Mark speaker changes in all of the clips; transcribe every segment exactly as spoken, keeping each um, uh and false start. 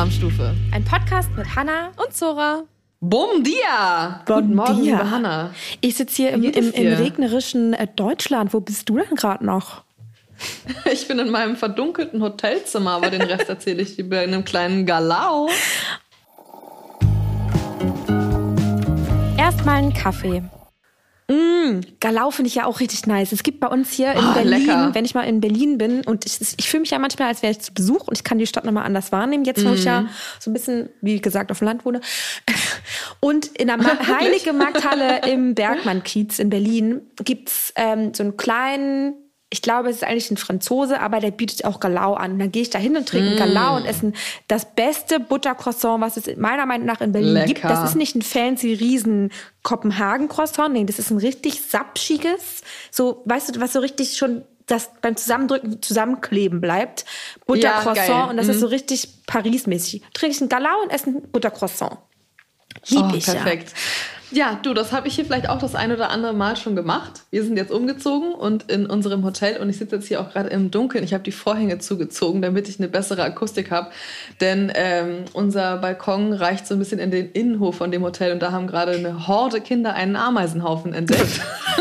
Speaker 1: Alarmstufe.
Speaker 2: Ein Podcast mit Hannah
Speaker 1: Und Zora. Bom dia!
Speaker 2: Bon
Speaker 1: Guten Morgen,
Speaker 2: dia.
Speaker 1: liebe Hannah.
Speaker 2: Ich sitze hier im,
Speaker 1: Wie geht's
Speaker 2: im, im
Speaker 1: dir?
Speaker 2: regnerischen äh, Deutschland. Wo bist du denn gerade noch?
Speaker 1: Ich bin in meinem verdunkelten Hotelzimmer, aber den Rest erzähle ich dir bei einem kleinen Galau.
Speaker 2: Erstmal einen Kaffee. Mm, Galau finde ich ja auch richtig nice. Es gibt bei uns hier in
Speaker 1: Oh,
Speaker 2: Berlin,
Speaker 1: lecker.
Speaker 2: wenn ich mal in Berlin bin, und ich, ich fühle mich ja manchmal, als wäre ich zu Besuch und ich kann die Stadt nochmal anders wahrnehmen. Jetzt, wo ich ja so ein bisschen, wie gesagt, auf dem Land wohne. Und in der Ma- Heilige Markthalle im Bergmann-Kiez in Berlin gibt's ähm, so einen kleinen, ich glaube, es ist eigentlich ein Franzose, aber der bietet auch Galau an. Und dann gehe ich da hin und trinke mm. Galau und esse das beste Buttercroissant, was es meiner Meinung nach in Berlin
Speaker 1: Lecker.
Speaker 2: gibt. Das ist nicht ein fancy riesen Kopenhagen-Croissant, nee, das ist ein richtig sapschiges, so, weißt du, was so richtig schon das beim Zusammendrücken zusammenkleben bleibt. Buttercroissant,
Speaker 1: Ja, geil.
Speaker 2: und das
Speaker 1: Mhm.
Speaker 2: ist so richtig Paris-mäßig. Trinke ich ein Galau und esse ein Buttercroissant. Lieb
Speaker 1: Oh,
Speaker 2: ich
Speaker 1: perfekt. Ja, du, das habe ich hier vielleicht auch das ein oder andere Mal schon gemacht. Wir sind jetzt umgezogen und in unserem Hotel und ich sitze jetzt hier auch gerade im Dunkeln. Ich habe die Vorhänge zugezogen, damit ich eine bessere Akustik habe. Denn ähm, unser Balkon reicht so ein bisschen in den Innenhof von dem Hotel und da haben gerade eine Horde Kinder einen Ameisenhaufen entdeckt.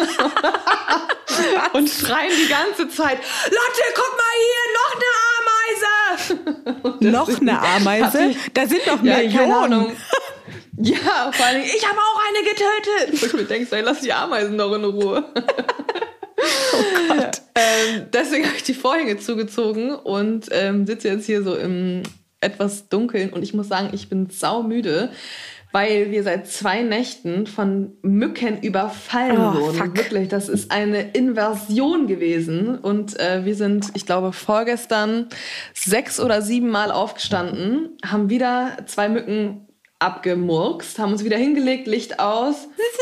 Speaker 1: Und schreien die ganze Zeit, Lotte, guck mal hier, noch eine Ameise!
Speaker 2: Noch eine Ameise? Da sind doch
Speaker 1: Ja, keine
Speaker 2: Millionen.
Speaker 1: Ahnung. Ja, vor allen Dingen, ich habe auch eine getötet. Wo ich mir denke, ey, lass die Ameisen doch in Ruhe.
Speaker 2: Oh Gott.
Speaker 1: Ähm, deswegen habe ich die Vorhänge zugezogen und ähm, sitze jetzt hier so im etwas Dunkeln. Und ich muss sagen, ich bin saumüde, weil wir seit zwei Nächten von Mücken überfallen
Speaker 2: Oh,
Speaker 1: wurden.
Speaker 2: fuck.
Speaker 1: Wirklich, das ist eine Invasion gewesen. Und äh, wir sind, ich glaube, vorgestern sechs oder sieben Mal aufgestanden, haben wieder zwei Mücken abgemurkst, haben uns wieder hingelegt, Licht aus.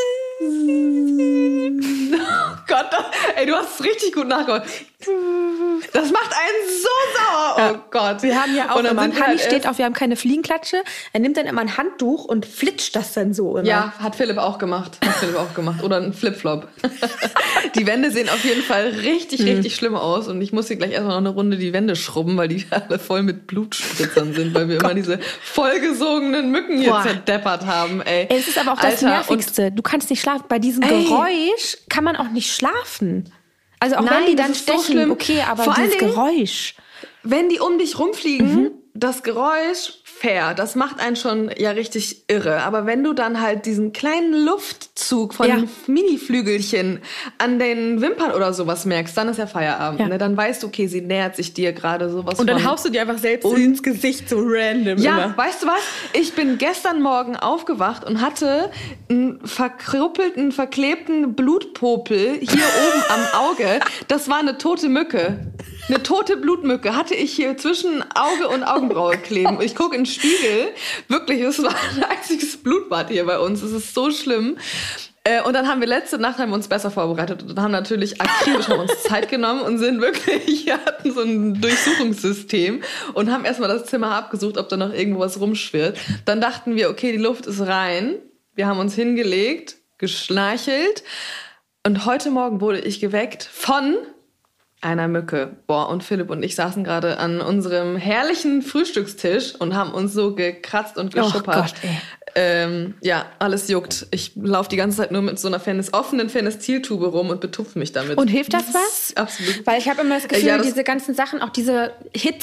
Speaker 1: Oh Gott, das, ey, du hast es richtig gut nachgeholt. Das macht einen so sauer. Oh Gott.
Speaker 2: Wir haben ja auch
Speaker 1: Und dann
Speaker 2: immer,
Speaker 1: sind wir
Speaker 2: Hanni
Speaker 1: halt
Speaker 2: steht
Speaker 1: erst-
Speaker 2: auf, wir haben keine Fliegenklatsche. Er nimmt dann immer ein Handtuch und flitscht das dann so immer.
Speaker 1: Ja, hat Philipp auch gemacht. Hat Philipp auch gemacht. Oder ein Flipflop. Die Wände sehen auf jeden Fall richtig,
Speaker 2: Mhm.
Speaker 1: richtig schlimm aus. Und ich muss hier gleich erstmal noch eine Runde die Wände schrubben, weil die alle voll mit Blutspritzern sind, weil wir immer diese vollgesogenen Mücken hier
Speaker 2: Boah.
Speaker 1: zerdeppert haben. Ey,
Speaker 2: Ey, es ist aber auch das
Speaker 1: Alter,
Speaker 2: Nervigste. Du kannst nicht schlafen. Bei diesem
Speaker 1: Ey.
Speaker 2: Geräusch kann man auch nicht schlafen. Also auch
Speaker 1: Nein,
Speaker 2: wenn die
Speaker 1: das
Speaker 2: dann
Speaker 1: ist so
Speaker 2: stechen,
Speaker 1: schlimm.
Speaker 2: okay, aber
Speaker 1: Vor allen
Speaker 2: dieses
Speaker 1: Dingen-
Speaker 2: Geräusch.
Speaker 1: Wenn die um dich rumfliegen,
Speaker 2: Mhm.
Speaker 1: das Geräusch, fair, das macht einen schon ja richtig irre. Aber wenn du dann halt diesen kleinen Luftzug von
Speaker 2: Ja.
Speaker 1: Mini-Flügelchen an den Wimpern oder sowas merkst, dann ist ja Feierabend.
Speaker 2: Ja.
Speaker 1: Ne? Dann weißt du, okay, sie nähert sich dir gerade sowas
Speaker 2: Und dann
Speaker 1: von.
Speaker 2: haust du dir einfach selbst
Speaker 1: Und-
Speaker 2: ins Gesicht so random
Speaker 1: Ja,
Speaker 2: immer.
Speaker 1: weißt du was? Ich bin gestern Morgen aufgewacht und hatte einen verkrüppelten, verklebten Blutpopel hier oben am Auge. Das war eine tote Mücke. Eine tote Blutmücke hatte ich hier zwischen Auge und Augenbraue kleben. Ich gucke in den Spiegel. Wirklich, es war ein einziges Blutbad hier bei uns. Es ist so schlimm. Äh, Und dann haben wir letzte Nacht haben wir uns besser vorbereitet und haben natürlich akribisch haben uns Zeit genommen und sind wirklich, wir hatten so ein Durchsuchungssystem und haben erstmal das Zimmer abgesucht, ob da noch irgendwo was rumschwirrt. Dann dachten wir, okay, die Luft ist rein. Wir haben uns hingelegt, geschnarchelt und heute Morgen wurde ich geweckt von einer Mücke. Boah, und Philipp und ich saßen gerade an unserem herrlichen Frühstückstisch und haben uns so gekratzt und geschuppert.
Speaker 2: Oh Gott, ey.
Speaker 1: Ähm, ja, alles juckt. Ich laufe die ganze Zeit nur mit so einer Fenis, offenen Fenestiltube rum und betupfe mich damit.
Speaker 2: Und hilft das was?
Speaker 1: Absolut.
Speaker 2: Weil ich habe immer das Gefühl,
Speaker 1: Äh, ja, das-
Speaker 2: diese ganzen Sachen, auch diese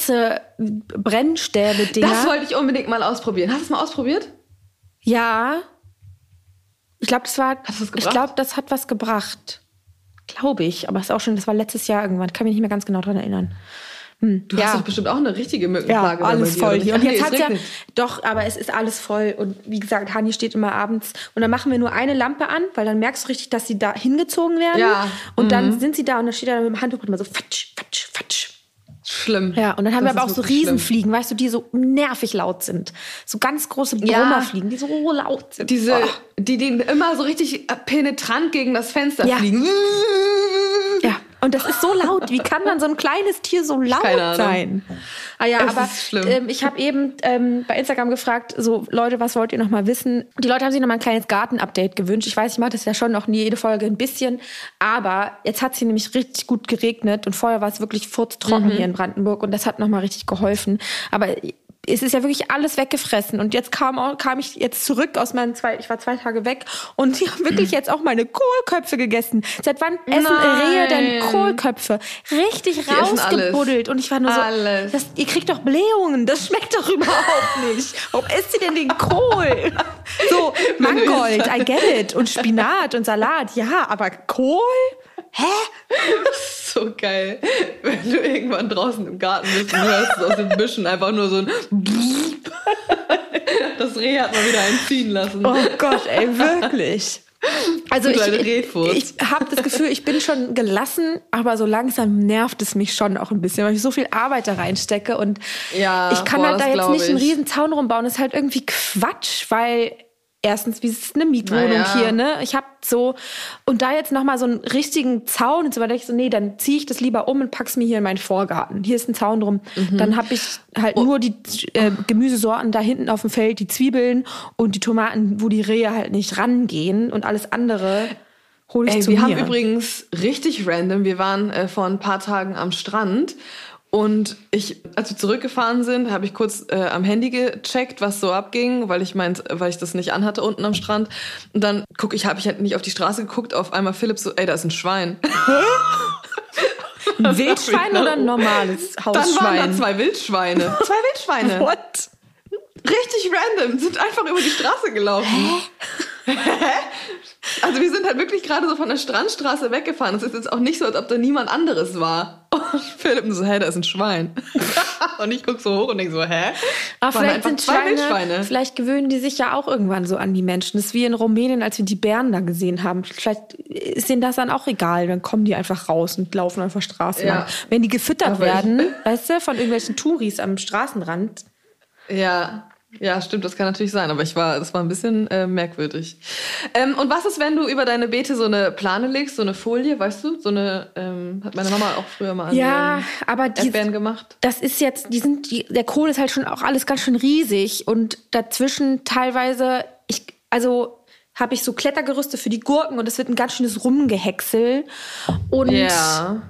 Speaker 2: Hitze-Brennstäbe-Dinger.
Speaker 1: Das wollte ich unbedingt mal ausprobieren. Hast du es mal ausprobiert?
Speaker 2: Ja. Ich glaube, das war.
Speaker 1: Hat das was
Speaker 2: ich
Speaker 1: gebracht?
Speaker 2: glaube, das hat was gebracht. Glaube ich. Aber es ist auch schon, das war letztes Jahr irgendwann. Kann mich nicht mehr ganz genau dran erinnern. Hm.
Speaker 1: Du
Speaker 2: ja.
Speaker 1: hast doch bestimmt auch eine richtige
Speaker 2: Ja,
Speaker 1: Mückenplage. da bei
Speaker 2: alles
Speaker 1: dir,
Speaker 2: voll
Speaker 1: oder
Speaker 2: hier.
Speaker 1: nicht?
Speaker 2: Und
Speaker 1: Ach nee,
Speaker 2: jetzt
Speaker 1: es
Speaker 2: hat's ja,
Speaker 1: regnet.
Speaker 2: doch, aber es ist alles voll. Und wie gesagt, Hani steht immer abends. Und dann machen wir nur eine Lampe an, weil dann merkst du richtig, dass sie da hingezogen werden.
Speaker 1: Ja.
Speaker 2: Und dann sind sie da und dann steht er mit dem Handtuch und immer so fatsch, fatsch, fatsch.
Speaker 1: Schlimm.
Speaker 2: Ja, und dann haben
Speaker 1: Das
Speaker 2: wir aber auch
Speaker 1: ist
Speaker 2: so
Speaker 1: wirklich schlimm.
Speaker 2: Riesenfliegen, weißt du, die so nervig laut sind. So ganz große
Speaker 1: Ja.
Speaker 2: Brummerfliegen, die so laut sind.
Speaker 1: Diese,
Speaker 2: Oh.
Speaker 1: die, die immer so richtig penetrant gegen das Fenster
Speaker 2: Ja.
Speaker 1: fliegen.
Speaker 2: Ja, und das ist so laut. Wie kann dann so ein kleines Tier so laut
Speaker 1: Keine Ahnung.
Speaker 2: sein? Ah ja,
Speaker 1: Es
Speaker 2: aber
Speaker 1: ist schlimm.
Speaker 2: ähm, ich habe eben ähm, bei Instagram gefragt, so Leute, was wollt ihr noch mal wissen? Die Leute haben sich noch mal ein kleines Garten-Update gewünscht. Ich weiß, ich mache das ja schon noch nie jede Folge ein bisschen, aber jetzt hat es hier nämlich richtig gut geregnet und vorher war es wirklich furztrocken
Speaker 1: Mhm.
Speaker 2: hier in Brandenburg und das hat noch mal richtig geholfen. Aber es ist ja wirklich alles weggefressen. Und jetzt kam, auch, kam ich jetzt zurück aus meinen zwei, ich war zwei Tage weg und die haben wirklich jetzt auch meine Kohlköpfe gegessen. Seit wann essen
Speaker 1: Nein.
Speaker 2: Rehe denn Kohlköpfe? Richtig
Speaker 1: Die essen
Speaker 2: rausgebuddelt. Und ich war nur so,
Speaker 1: Alles.
Speaker 2: das, ihr kriegt doch Blähungen, das schmeckt doch überhaupt nicht. Warum esst ihr denn den Kohl? So, Mangold, I get it. Und Spinat und Salat, ja, aber Kohl? Hä?
Speaker 1: So geil. Wenn du irgendwann draußen im Garten bist und hörst aus den Büschen einfach nur so ein das Reh hat mal wieder einen ziehen lassen.
Speaker 2: Oh Gott, ey, wirklich. Also ich, ich, ich habe das Gefühl, ich bin schon gelassen, aber so langsam nervt es mich schon auch ein bisschen, weil ich so viel Arbeit da reinstecke und
Speaker 1: ja,
Speaker 2: ich kann
Speaker 1: boah,
Speaker 2: halt da jetzt nicht
Speaker 1: ich.
Speaker 2: einen riesen Zaun rumbauen. Das ist halt irgendwie Quatsch, weil erstens, wie ist es eine Mietwohnung
Speaker 1: naja.
Speaker 2: hier, ne? Ich habe so, und da jetzt nochmal so einen richtigen Zaun und so weiter, ich so, nee, dann ziehe ich das lieber um und pack's mir hier in meinen Vorgarten. Hier ist ein Zaun drum. Mhm. Dann habe ich halt oh. nur die äh, Gemüsesorten da hinten auf dem Feld, die Zwiebeln und die Tomaten, wo die Rehe halt nicht rangehen und alles andere hole ich
Speaker 1: Ey,
Speaker 2: zu
Speaker 1: wir
Speaker 2: mir.
Speaker 1: Wir haben übrigens richtig random, wir waren äh, vor ein paar Tagen am Strand. Und ich, als wir zurückgefahren sind, habe ich kurz äh, am Handy gecheckt, was so abging, weil ich meint, weil ich das nicht anhatte unten am Strand. Und dann guck ich, habe ich halt nicht auf die Straße geguckt, auf einmal Philipp so, ey, da ist ein Schwein.
Speaker 2: Ein Wildschwein oder ein normales Hausschwein?
Speaker 1: Dann waren da zwei Wildschweine. Zwei Wildschweine.
Speaker 2: What?
Speaker 1: Richtig random, sind einfach über die Straße gelaufen. Hä? Also wir sind halt wirklich gerade so von der Strandstraße weggefahren. Es ist jetzt auch nicht so, als ob da niemand anderes war. Und Philipp so, hä, da ist ein Schwein. Und ich guck so hoch und denk so, hä?
Speaker 2: Aber vielleicht sind
Speaker 1: zwei
Speaker 2: Schweine,
Speaker 1: Wildschweine.
Speaker 2: Vielleicht gewöhnen die sich ja auch irgendwann so an die Menschen. Das ist wie in Rumänien, als wir die Bären da gesehen haben. Vielleicht ist denen das dann auch egal. Dann kommen die einfach raus und laufen einfach Straßen
Speaker 1: Ja.
Speaker 2: lang. Wenn die gefüttert
Speaker 1: Aber
Speaker 2: werden,
Speaker 1: ich-
Speaker 2: weißt du, von irgendwelchen Touris am Straßenrand.
Speaker 1: Ja, ja, stimmt, das kann natürlich sein, aber ich war, das war ein bisschen äh, merkwürdig. Ähm, und was ist, wenn du über deine Beete so eine Plane legst, so eine Folie, weißt du? So eine, ähm, hat meine Mama auch früher mal an
Speaker 2: Ja,
Speaker 1: ähm,
Speaker 2: aber die,
Speaker 1: Erdbeeren gemacht.
Speaker 2: das ist jetzt, die sind, die, der Kohl ist halt schon auch alles ganz schön riesig und dazwischen teilweise, ich, also habe ich so Klettergerüste für die Gurken und es wird ein ganz schönes Rumgehäcksel und
Speaker 1: Ja.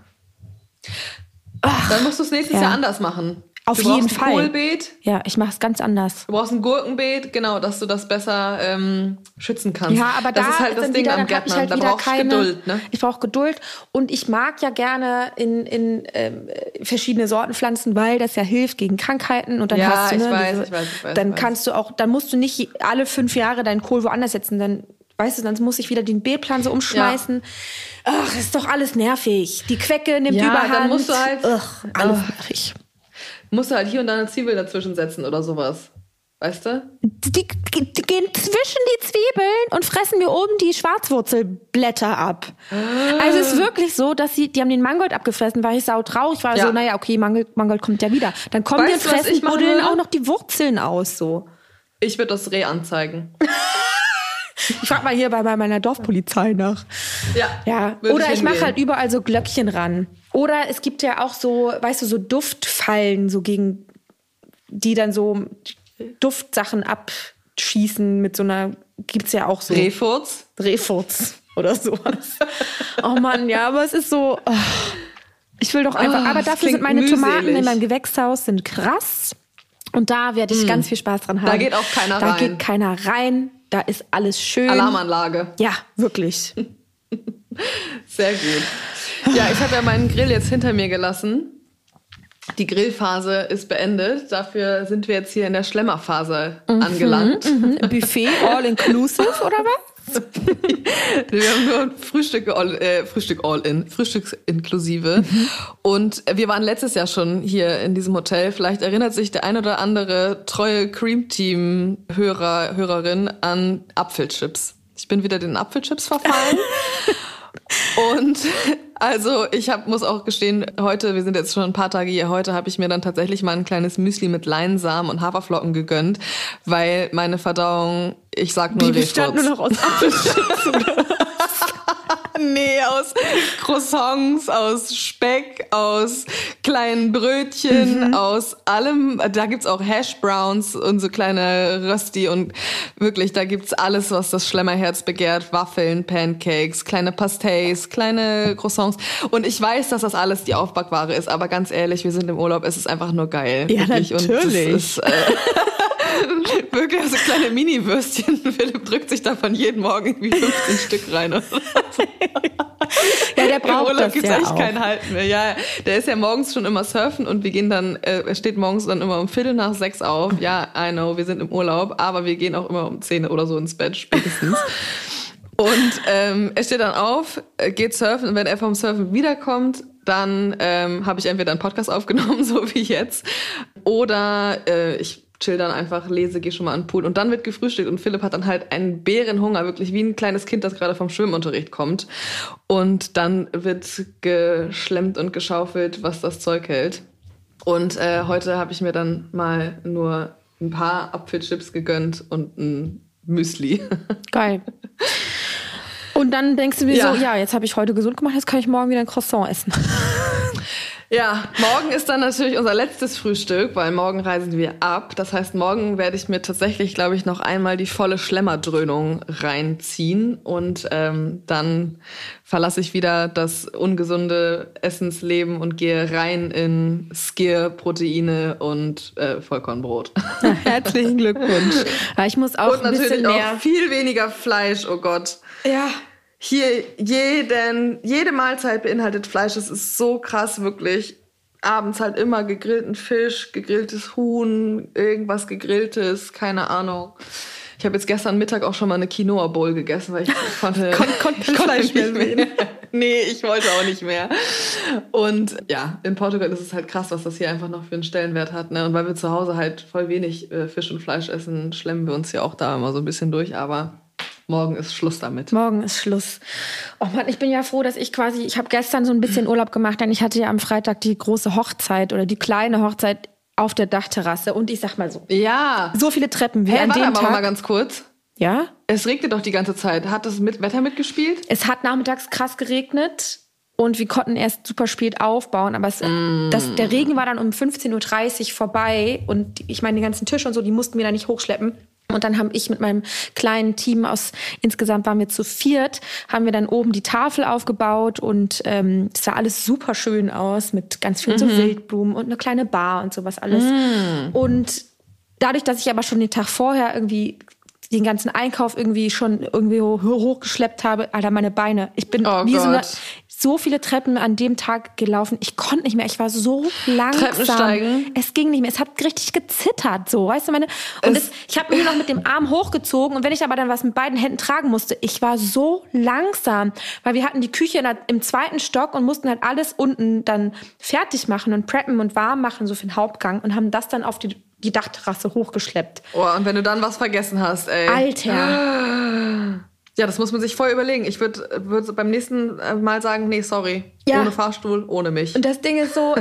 Speaker 1: Dann musst du es nächstes
Speaker 2: Ja.
Speaker 1: Jahr anders machen.
Speaker 2: Auf
Speaker 1: du brauchst
Speaker 2: jeden
Speaker 1: ein
Speaker 2: Fall.
Speaker 1: Kohlbeet,
Speaker 2: ja, ich mache es ganz anders.
Speaker 1: du brauchst ein Gurkenbeet, genau, dass du das besser ähm, schützen kannst.
Speaker 2: Ja, aber
Speaker 1: das
Speaker 2: da
Speaker 1: ist halt das
Speaker 2: dann
Speaker 1: Ding
Speaker 2: wieder,
Speaker 1: am
Speaker 2: dann hab ich
Speaker 1: Gärtnern.
Speaker 2: halt
Speaker 1: Da
Speaker 2: wieder
Speaker 1: brauchst du
Speaker 2: keine,
Speaker 1: Geduld, ne?
Speaker 2: Ich brauche Geduld und ich mag ja gerne in, in ähm, verschiedene Sorten pflanzen, weil das ja hilft gegen Krankheiten und dann
Speaker 1: Ja,
Speaker 2: hast du,
Speaker 1: ich
Speaker 2: ne,
Speaker 1: weiß,
Speaker 2: diese,
Speaker 1: ich weiß, ich weiß,
Speaker 2: dann
Speaker 1: ich weiß.
Speaker 2: kannst du auch, dann musst du nicht alle fünf Jahre deinen Kohl woanders setzen, dann weißt du, dann muss ich wieder den Beetplan so umschmeißen. Ach, ist doch alles nervig. Die Quecke nimmt
Speaker 1: Ja,
Speaker 2: Überhand.
Speaker 1: dann musst du halt-
Speaker 2: Ach, alles
Speaker 1: Ach.
Speaker 2: nervig.
Speaker 1: Musst du halt hier und da eine Zwiebel dazwischen setzen oder sowas. Weißt du?
Speaker 2: Die, die, die gehen zwischen die Zwiebeln und fressen mir oben die Schwarzwurzelblätter ab.
Speaker 1: Ah.
Speaker 2: Also es ist wirklich so, dass sie, die haben den Mangold abgefressen, war ich sautraurig, war
Speaker 1: Ja.
Speaker 2: so, naja, okay, Mangold, Mangold kommt ja wieder. Dann kommen die und
Speaker 1: Weißt du, was
Speaker 2: fressen,
Speaker 1: ich machen
Speaker 2: buddeln
Speaker 1: würde?
Speaker 2: auch noch die Wurzeln aus, so.
Speaker 1: Ich würde das Reh anzeigen.
Speaker 2: Ich frag mal hier bei, bei meiner Dorfpolizei nach.
Speaker 1: Ja.
Speaker 2: Ja,
Speaker 1: würde
Speaker 2: oder ich mache
Speaker 1: hingehen.
Speaker 2: halt überall so Glöckchen ran. Oder es gibt ja auch so, weißt du, so Duftfallen, so gegen, die dann so Duftsachen abschießen mit so einer, gibt's ja auch so.
Speaker 1: Rehfurz.
Speaker 2: Rehfurz oder sowas. Oh Mann, ja, aber es ist so, oh, ich will doch einfach,
Speaker 1: Oh,
Speaker 2: aber
Speaker 1: das
Speaker 2: dafür
Speaker 1: klingt
Speaker 2: sind meine Tomaten
Speaker 1: mühselig.
Speaker 2: in meinem Gewächshaus sind krass und da werde ich ganz viel Spaß dran haben.
Speaker 1: Da geht auch keiner
Speaker 2: da
Speaker 1: rein.
Speaker 2: Da geht keiner rein, da ist alles schön.
Speaker 1: Alarmanlage.
Speaker 2: Ja, wirklich.
Speaker 1: Sehr gut. Ja, ich habe ja meinen Grill jetzt hinter mir gelassen. Die Grillphase ist beendet. Dafür sind wir jetzt hier in der Schlemmerphase angelangt.
Speaker 2: Mhm, Buffet all inclusive oder was?
Speaker 1: Wir haben nur Frühstück all, äh, Frühstück all in, Frühstücksinklusive.
Speaker 2: Mhm.
Speaker 1: Und wir waren letztes Jahr schon hier in diesem Hotel. Vielleicht erinnert sich der ein oder andere treue Cream Team Hörer, Hörerin an Apfelchips. Ich bin wieder den Apfelchips verfallen. Und also ich hab, muss auch gestehen, heute, wir sind jetzt schon ein paar Tage hier, heute habe ich mir dann tatsächlich mal ein kleines Müsli mit Leinsamen und Haferflocken gegönnt, weil meine Verdauung, ich sag nur
Speaker 2: Die bestand nur
Speaker 1: Rehfurz.
Speaker 2: noch aus Apfelchips oder?
Speaker 1: Nee, aus Croissants, aus Speck, aus kleinen Brötchen, mhm. aus allem. Da gibt's auch Hash Browns und so kleine Rösti und wirklich, da gibt's alles, was das Schlemmerherz begehrt. Waffeln, Pancakes, kleine Pastéis, kleine Croissants. Und ich weiß, dass das alles die Aufbackware ist, aber ganz ehrlich, wir sind im Urlaub, es ist einfach nur geil.
Speaker 2: Ja,
Speaker 1: wirklich.
Speaker 2: natürlich.
Speaker 1: Und das ist, äh, wirklich so kleine Mini-Würstchen. Philipp drückt sich davon jeden Morgen irgendwie fünfzehn Stück rein. Oder so.
Speaker 2: Ja, der braucht
Speaker 1: Im Urlaub
Speaker 2: das
Speaker 1: gibt's
Speaker 2: ja
Speaker 1: echt
Speaker 2: auch.
Speaker 1: kein Halten mehr. Ja, der ist ja morgens schon immer surfen und wir gehen dann, äh, er steht morgens dann immer um Viertel nach sechs auf. Ja, I know, wir sind im Urlaub, aber wir gehen auch immer um zehn oder so ins Bett spätestens. Und ähm, er steht dann auf, geht surfen und wenn er vom Surfen wiederkommt, dann ähm, habe ich entweder einen Podcast aufgenommen, so wie jetzt, oder äh, ich chill dann einfach, lese, gehe schon mal an den Pool und dann wird gefrühstückt und Philipp hat dann halt einen Bärenhunger, wirklich wie ein kleines Kind, das gerade vom Schwimmunterricht kommt. Und dann wird geschlemmt und geschaufelt, was das Zeug hält. Und äh, heute habe ich mir dann mal nur ein paar Apfelchips gegönnt und ein Müsli.
Speaker 2: Geil. Und dann denkst du dir
Speaker 1: Ja.
Speaker 2: so, ja, jetzt habe ich heute gesund gemacht, jetzt kann ich morgen wieder ein Croissant essen.
Speaker 1: Ja, morgen ist dann natürlich unser letztes Frühstück, weil morgen reisen wir ab. Das heißt, morgen werde ich mir tatsächlich, glaube ich, noch einmal die volle Schlemmerdröhnung reinziehen. Und ähm, dann verlasse ich wieder das ungesunde Essensleben und gehe rein in Skier, Proteine und äh, Vollkornbrot.
Speaker 2: Ja, herzlichen Glückwunsch. Ja, ich muss auch
Speaker 1: Und
Speaker 2: ein bisschen
Speaker 1: natürlich
Speaker 2: mehr.
Speaker 1: auch viel weniger Fleisch, oh Gott.
Speaker 2: Ja.
Speaker 1: Hier, jeden, jede Mahlzeit beinhaltet Fleisch. Es ist so krass, wirklich. Abends halt immer gegrillten Fisch, gegrilltes Huhn, irgendwas Gegrilltes, keine Ahnung. Ich habe jetzt gestern Mittag auch schon mal eine Quinoa-Bowl gegessen, weil ich konnte,
Speaker 2: Kon konnte kein Fleisch mehr sehen.
Speaker 1: Nee, ich wollte auch nicht mehr. Und ja, in Portugal ist es halt krass, was das hier einfach noch für einen Stellenwert hat. Ne? Und weil wir zu Hause halt voll wenig äh, Fisch und Fleisch essen, schlemmen wir uns ja auch da immer so ein bisschen durch. Aber morgen ist Schluss damit.
Speaker 2: Morgen ist Schluss. Oh Mann, ich bin ja froh, dass ich quasi, ich habe gestern so ein bisschen Urlaub gemacht, denn ich hatte ja am Freitag die große Hochzeit oder die kleine Hochzeit auf der Dachterrasse. Und ich sag mal so,
Speaker 1: Ja.
Speaker 2: so viele Treppen wie
Speaker 1: Hey,
Speaker 2: an
Speaker 1: warte
Speaker 2: dem
Speaker 1: aber
Speaker 2: Tag.
Speaker 1: mal ganz kurz.
Speaker 2: Ja?
Speaker 1: Es regnet doch die ganze Zeit. Hat das mit Wetter mitgespielt?
Speaker 2: Es hat nachmittags krass geregnet und wir konnten erst super spät aufbauen, aber es,
Speaker 1: Mm.
Speaker 2: das, der Regen war dann um fünfzehn Uhr dreißig vorbei und ich meine, die ganzen Tische und so, die mussten wir da nicht hochschleppen. Und dann habe ich mit meinem kleinen Team aus, insgesamt waren wir zu viert, haben wir dann oben die Tafel aufgebaut und ähm, es sah alles super schön aus mit ganz vielen
Speaker 1: Mhm.
Speaker 2: so Wildblumen und eine kleine Bar und sowas alles.
Speaker 1: Mm.
Speaker 2: Und dadurch, dass ich aber schon den Tag vorher irgendwie den ganzen Einkauf irgendwie schon irgendwie hoch, hochgeschleppt habe, Alter, meine Beine. Ich bin
Speaker 1: Oh
Speaker 2: wie so, eine,
Speaker 1: Gott.
Speaker 2: so viele Treppen an dem Tag gelaufen. Ich konnte nicht mehr. Ich war so langsam.
Speaker 1: Treppensteigen?
Speaker 2: Es ging nicht mehr. Es hat richtig gezittert, so, weißt du, meine. Und
Speaker 1: Es-
Speaker 2: es, ich habe mir noch mit dem Arm hochgezogen und wenn ich aber dann was mit beiden Händen tragen musste, ich war so langsam, weil wir hatten die Küche in der, im zweiten Stock und mussten halt alles unten dann fertig machen und preppen und warm machen, so für den Hauptgang und haben das dann auf die die Dachterrasse hochgeschleppt.
Speaker 1: Oh, und wenn du dann was vergessen hast, ey.
Speaker 2: Alter.
Speaker 1: Ja, das muss man sich voll überlegen. Ich würde würd beim nächsten Mal sagen, nee, sorry.
Speaker 2: Ja.
Speaker 1: Ohne Fahrstuhl, ohne mich.
Speaker 2: Und das Ding ist so,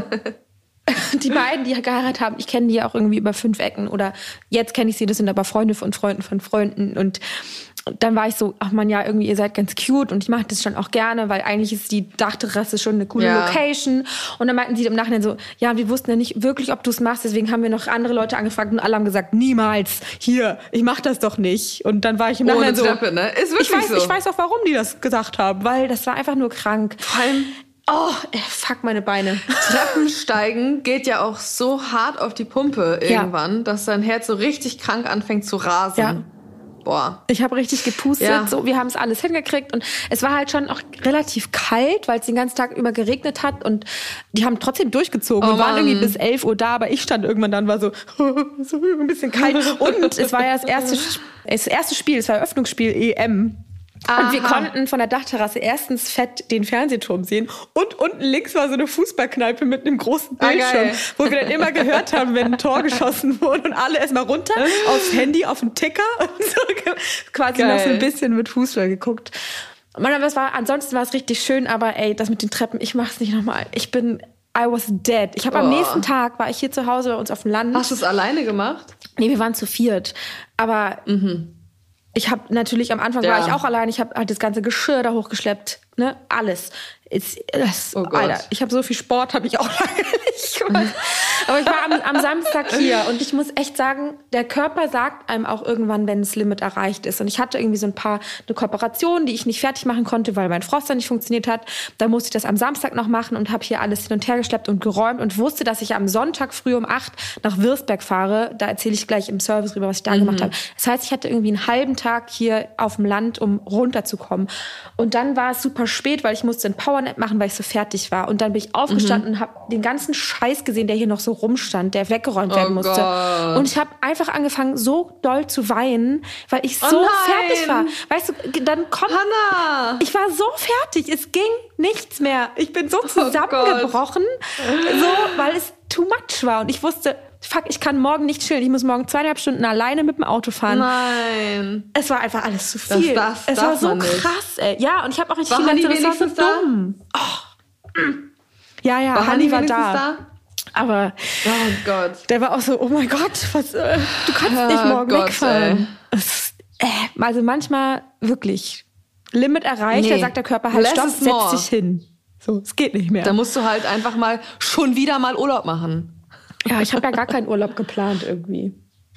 Speaker 2: die beiden, die geheiratet haben, ich kenne die ja auch irgendwie über fünf Ecken oder jetzt kenne ich sie, das sind aber Freunde von Freunden von Freunden und dann war ich so, ach man, ja, irgendwie ihr seid ganz cute und ich mache das schon auch gerne, weil eigentlich ist die Dachterrasse schon eine coole
Speaker 1: Ja.
Speaker 2: Location und dann meinten sie im Nachhinein so, ja, wir wussten ja nicht wirklich, ob du es machst, deswegen haben wir noch andere Leute angefragt und alle haben gesagt, niemals, hier, ich mach das doch nicht und dann war ich im
Speaker 1: Ohne
Speaker 2: Nachhinein so,
Speaker 1: Treppe, ne? Ist wirklich
Speaker 2: ich weiß,
Speaker 1: so.
Speaker 2: ich weiß auch, warum die das gesagt haben, weil das war einfach nur krank.
Speaker 1: Vor allem
Speaker 2: Oh, ey, fuck meine Beine.
Speaker 1: Treppensteigen geht ja auch so hart auf die Pumpe irgendwann, dass dein Herz so richtig krank anfängt zu rasen.
Speaker 2: Ja.
Speaker 1: Boah.
Speaker 2: Ich habe richtig gepustet,
Speaker 1: Ja.
Speaker 2: so, wir haben es alles hingekriegt und es war halt schon auch relativ kalt, weil es den ganzen Tag über geregnet hat und die haben trotzdem durchgezogen
Speaker 1: Oh
Speaker 2: und waren
Speaker 1: Mann.
Speaker 2: irgendwie bis elf Uhr da, aber ich stand irgendwann dann, war so, so ein bisschen kalt und es war ja das erste, das erste Spiel, das war Eröffnungsspiel E M. Und wir
Speaker 1: Aha.
Speaker 2: konnten von der Dachterrasse erstens fett den Fernsehturm sehen und unten links war so eine Fußballkneipe mit einem großen
Speaker 1: Ah,
Speaker 2: Bildschirm,
Speaker 1: geil.
Speaker 2: wo wir dann immer gehört haben, wenn ein Tor geschossen wurde und alle erstmal runter aufs Handy, auf den Ticker und so ge- quasi
Speaker 1: Geil.
Speaker 2: noch so ein bisschen mit Fußball geguckt. Mann, aber es war, ansonsten war es richtig schön, aber ey, das mit den Treppen, ich mach's nicht nochmal. Ich bin, I was dead. Ich habe am
Speaker 1: Oh.
Speaker 2: nächsten Tag, war ich hier zu Hause bei uns auf dem Land.
Speaker 1: Hast du es alleine gemacht?
Speaker 2: Nee, wir waren zu viert. Aber Ich habe natürlich am Anfang ja. war ich auch allein. Ich habe halt das ganze Geschirr da hochgeschleppt, ne, alles. Ist, das,
Speaker 1: oh Gott.
Speaker 2: Alter, ich habe so viel Sport, habe ich auch lange nicht gemacht. Aber ich war am, am Samstag hier und ich muss echt sagen, der Körper sagt einem auch irgendwann, wenn das Limit erreicht ist. Und ich hatte irgendwie so ein paar eine Kooperation, die ich nicht fertig machen konnte, weil mein Froster nicht funktioniert hat. Da musste ich das am Samstag noch machen und habe hier alles hin und her geschleppt und geräumt und wusste, dass ich am Sonntag früh um acht nach Würzberg fahre. Da erzähle ich gleich im Service drüber, was ich da mhm. gemacht habe. Das heißt, ich hatte irgendwie einen halben Tag hier auf dem Land, um runterzukommen. Und dann war es super spät, weil ich musste ein Powernap machen, weil ich so fertig war. Und dann bin ich aufgestanden mhm. und habe den ganzen Scheiß gesehen, der hier noch so rumstand, der weggeräumt werden
Speaker 1: oh
Speaker 2: musste.
Speaker 1: Gott.
Speaker 2: Und ich habe einfach angefangen, so doll zu weinen, weil ich so
Speaker 1: oh
Speaker 2: fertig war. Weißt du, dann kommt...
Speaker 1: Hannah!
Speaker 2: Ich war so fertig, es ging nichts mehr. Ich bin so zusammengebrochen, oh so, weil es too much war. Und ich wusste... Fuck, ich kann morgen nicht chillen. Ich muss morgen zweieinhalb Stunden alleine mit dem Auto fahren.
Speaker 1: Nein.
Speaker 2: Es war einfach alles zu viel.
Speaker 1: Das, das
Speaker 2: es war so
Speaker 1: nicht.
Speaker 2: krass, ey. Ja, und ich habe auch richtig
Speaker 1: war
Speaker 2: viel
Speaker 1: Hanni
Speaker 2: wenigstens
Speaker 1: da?
Speaker 2: dumm. Oh. Ja, ja,
Speaker 1: war
Speaker 2: Hanni
Speaker 1: Hanni
Speaker 2: war da.
Speaker 1: da.
Speaker 2: Aber
Speaker 1: oh Gott.
Speaker 2: Der war auch so, oh mein Gott, was, äh, du kannst oh nicht morgen Gott, wegfahren. Es, äh, also manchmal wirklich Limit erreicht, nee. Da sagt der Körper halt, stopp, setz dich hin. So, es geht nicht mehr.
Speaker 1: Da musst du halt einfach mal schon wieder mal Urlaub machen.
Speaker 2: Ja, ich habe ja gar keinen Urlaub geplant irgendwie.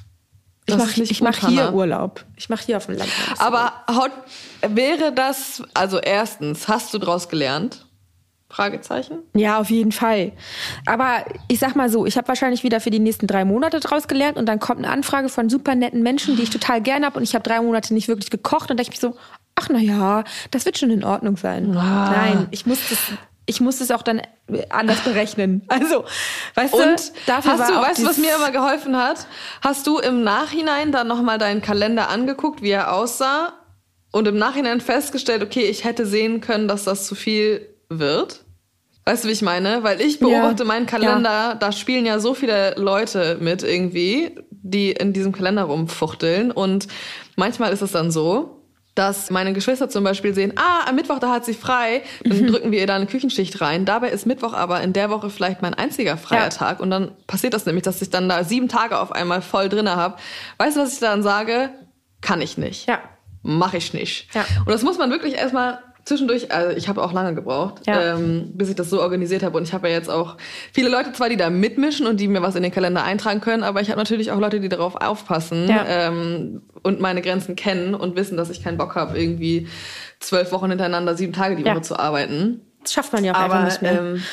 Speaker 2: Ich mache ich
Speaker 1: gut,
Speaker 2: mach hier Hannah. Urlaub. Ich mache hier auf dem Land.
Speaker 1: Aber haut, wäre das, also erstens, hast du draus gelernt? Fragezeichen?
Speaker 2: Ja, auf jeden Fall. Aber ich sag mal so, ich habe wahrscheinlich wieder für die nächsten drei Monate draus gelernt und dann kommt eine Anfrage von super netten Menschen, die ich total gerne habe und ich habe drei Monate nicht wirklich gekocht und da denke ich mich so, ach na ja, das wird schon in Ordnung sein. Ah. Nein, ich muss das... Ich muss es auch dann anders berechnen. Also, weißt
Speaker 1: und
Speaker 2: du, dafür
Speaker 1: hast
Speaker 2: war
Speaker 1: du,
Speaker 2: auch
Speaker 1: weißt du, was mir immer geholfen hat? Hast du im Nachhinein dann nochmal deinen Kalender angeguckt, wie er aussah und im Nachhinein festgestellt, okay, ich hätte sehen können, dass das zu viel wird? Weißt du, wie ich meine? Weil ich beobachte ja. meinen Kalender, ja. da spielen ja so viele Leute mit irgendwie, die in diesem Kalender rumfuchteln und manchmal ist es dann so, dass meine Geschwister zum Beispiel sehen, ah, am Mittwoch, da hat sie frei, dann mhm. drücken wir ihr da eine Küchenschicht rein. Dabei ist Mittwoch aber in der Woche vielleicht mein einziger freier ja. Tag. Und dann passiert das nämlich, dass ich dann da sieben Tage auf einmal voll drinne habe. Weißt du, was ich dann sage? Kann ich nicht.
Speaker 2: Ja.
Speaker 1: Mach ich nicht.
Speaker 2: Ja.
Speaker 1: Und das muss man wirklich erstmal zwischendurch, also ich habe auch lange gebraucht,
Speaker 2: ja.
Speaker 1: ähm, bis ich das so organisiert habe. Und ich habe ja jetzt auch viele Leute zwar, die da mitmischen und die mir was in den Kalender eintragen können, aber ich habe natürlich auch Leute, die darauf aufpassen
Speaker 2: ja.
Speaker 1: ähm, und meine Grenzen kennen und wissen, dass ich keinen Bock habe, irgendwie zwölf Wochen hintereinander, sieben Tage die Woche ja. zu arbeiten.
Speaker 2: Das schafft man ja auch
Speaker 1: aber,
Speaker 2: einfach nicht mehr.
Speaker 1: Ähm,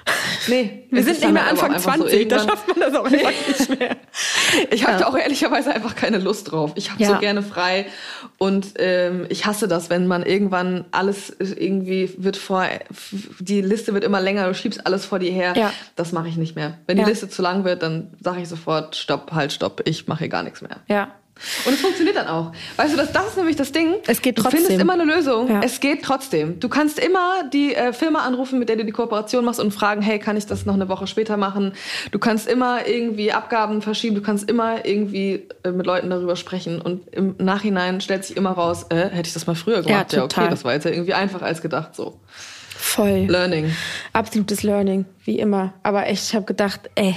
Speaker 1: nee,
Speaker 2: wir sind nicht mehr Anfang zwanzig,
Speaker 1: so
Speaker 2: da schafft man das auch einfach nicht mehr.
Speaker 1: Ich habe
Speaker 2: ja.
Speaker 1: auch ehrlicherweise einfach keine Lust drauf. Ich habe
Speaker 2: ja.
Speaker 1: so gerne frei und ähm, ich hasse das, wenn man irgendwann alles irgendwie wird vor, die Liste wird immer länger, du schiebst alles vor dir her.
Speaker 2: Ja.
Speaker 1: Das mache ich nicht mehr. Wenn
Speaker 2: ja.
Speaker 1: die Liste zu lang wird, dann sage ich sofort, stopp, halt, stopp, ich mache hier gar nichts mehr.
Speaker 2: Ja.
Speaker 1: Und es funktioniert dann auch. Weißt du, das, das ist nämlich das Ding.
Speaker 2: Es geht trotzdem.
Speaker 1: Du findest immer eine Lösung.
Speaker 2: Ja.
Speaker 1: Es geht trotzdem. Du kannst immer die äh, Firma anrufen, mit der du die Kooperation machst und fragen, hey, kann ich das noch eine Woche später machen? Du kannst immer irgendwie Abgaben verschieben. Du kannst immer irgendwie äh, mit Leuten darüber sprechen. Und im Nachhinein stellt sich immer raus, äh, hätte ich das mal früher gemacht?
Speaker 2: Ja, total.
Speaker 1: Ja, okay, das war jetzt ja irgendwie einfacher als gedacht. So.
Speaker 2: Voll.
Speaker 1: Learning.
Speaker 2: Absolutes Learning, wie immer. Aber echt, ich habe gedacht, ey,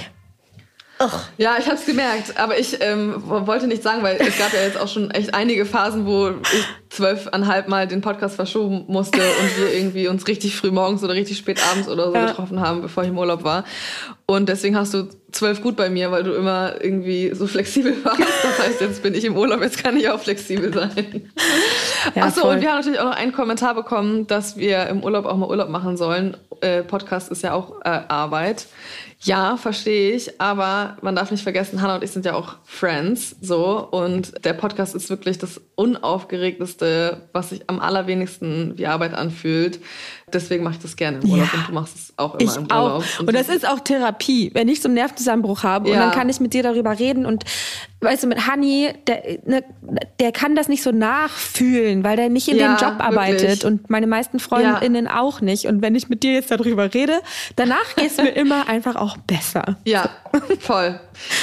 Speaker 1: Ach. Ja, ich hab's gemerkt, aber ich ähm, wollte nicht sagen, weil es gab ja jetzt auch schon echt einige Phasen, wo ich zwölfeinhalb Mal den Podcast verschoben musste und wir irgendwie uns richtig früh morgens oder richtig spät abends oder so ja. getroffen haben, bevor ich im Urlaub war. Und deswegen hast du zwölf gut bei mir, weil du immer irgendwie so flexibel warst. Das heißt, jetzt bin ich im Urlaub, jetzt kann ich auch flexibel sein. Ja, Achso, voll. Und wir haben natürlich auch noch einen Kommentar bekommen, dass wir im Urlaub auch mal Urlaub machen sollen. Äh, Podcast ist ja auch äh, Arbeit. Ja, verstehe ich, aber man darf nicht vergessen, Hannah und ich sind ja auch Friends, so, und der Podcast ist wirklich das unaufgeregteste, was sich am allerwenigsten wie Arbeit anfühlt. Deswegen mache ich das gerne im Urlaub ja, und du machst es auch immer
Speaker 2: ich
Speaker 1: im Urlaub.
Speaker 2: Auch. Und, und das ist auch Therapie, wenn ich so einen Nervenzusammenbruch habe ja. und dann kann ich mit dir darüber reden und weißt du, mit Hanni, der, ne, der kann das nicht so nachfühlen, weil der nicht in ja, dem Job arbeitet wirklich. Und meine meisten FreundInnen ja. auch nicht. Und wenn ich mit dir jetzt darüber rede, danach geht es mir immer einfach auch besser.
Speaker 1: Ja, voll.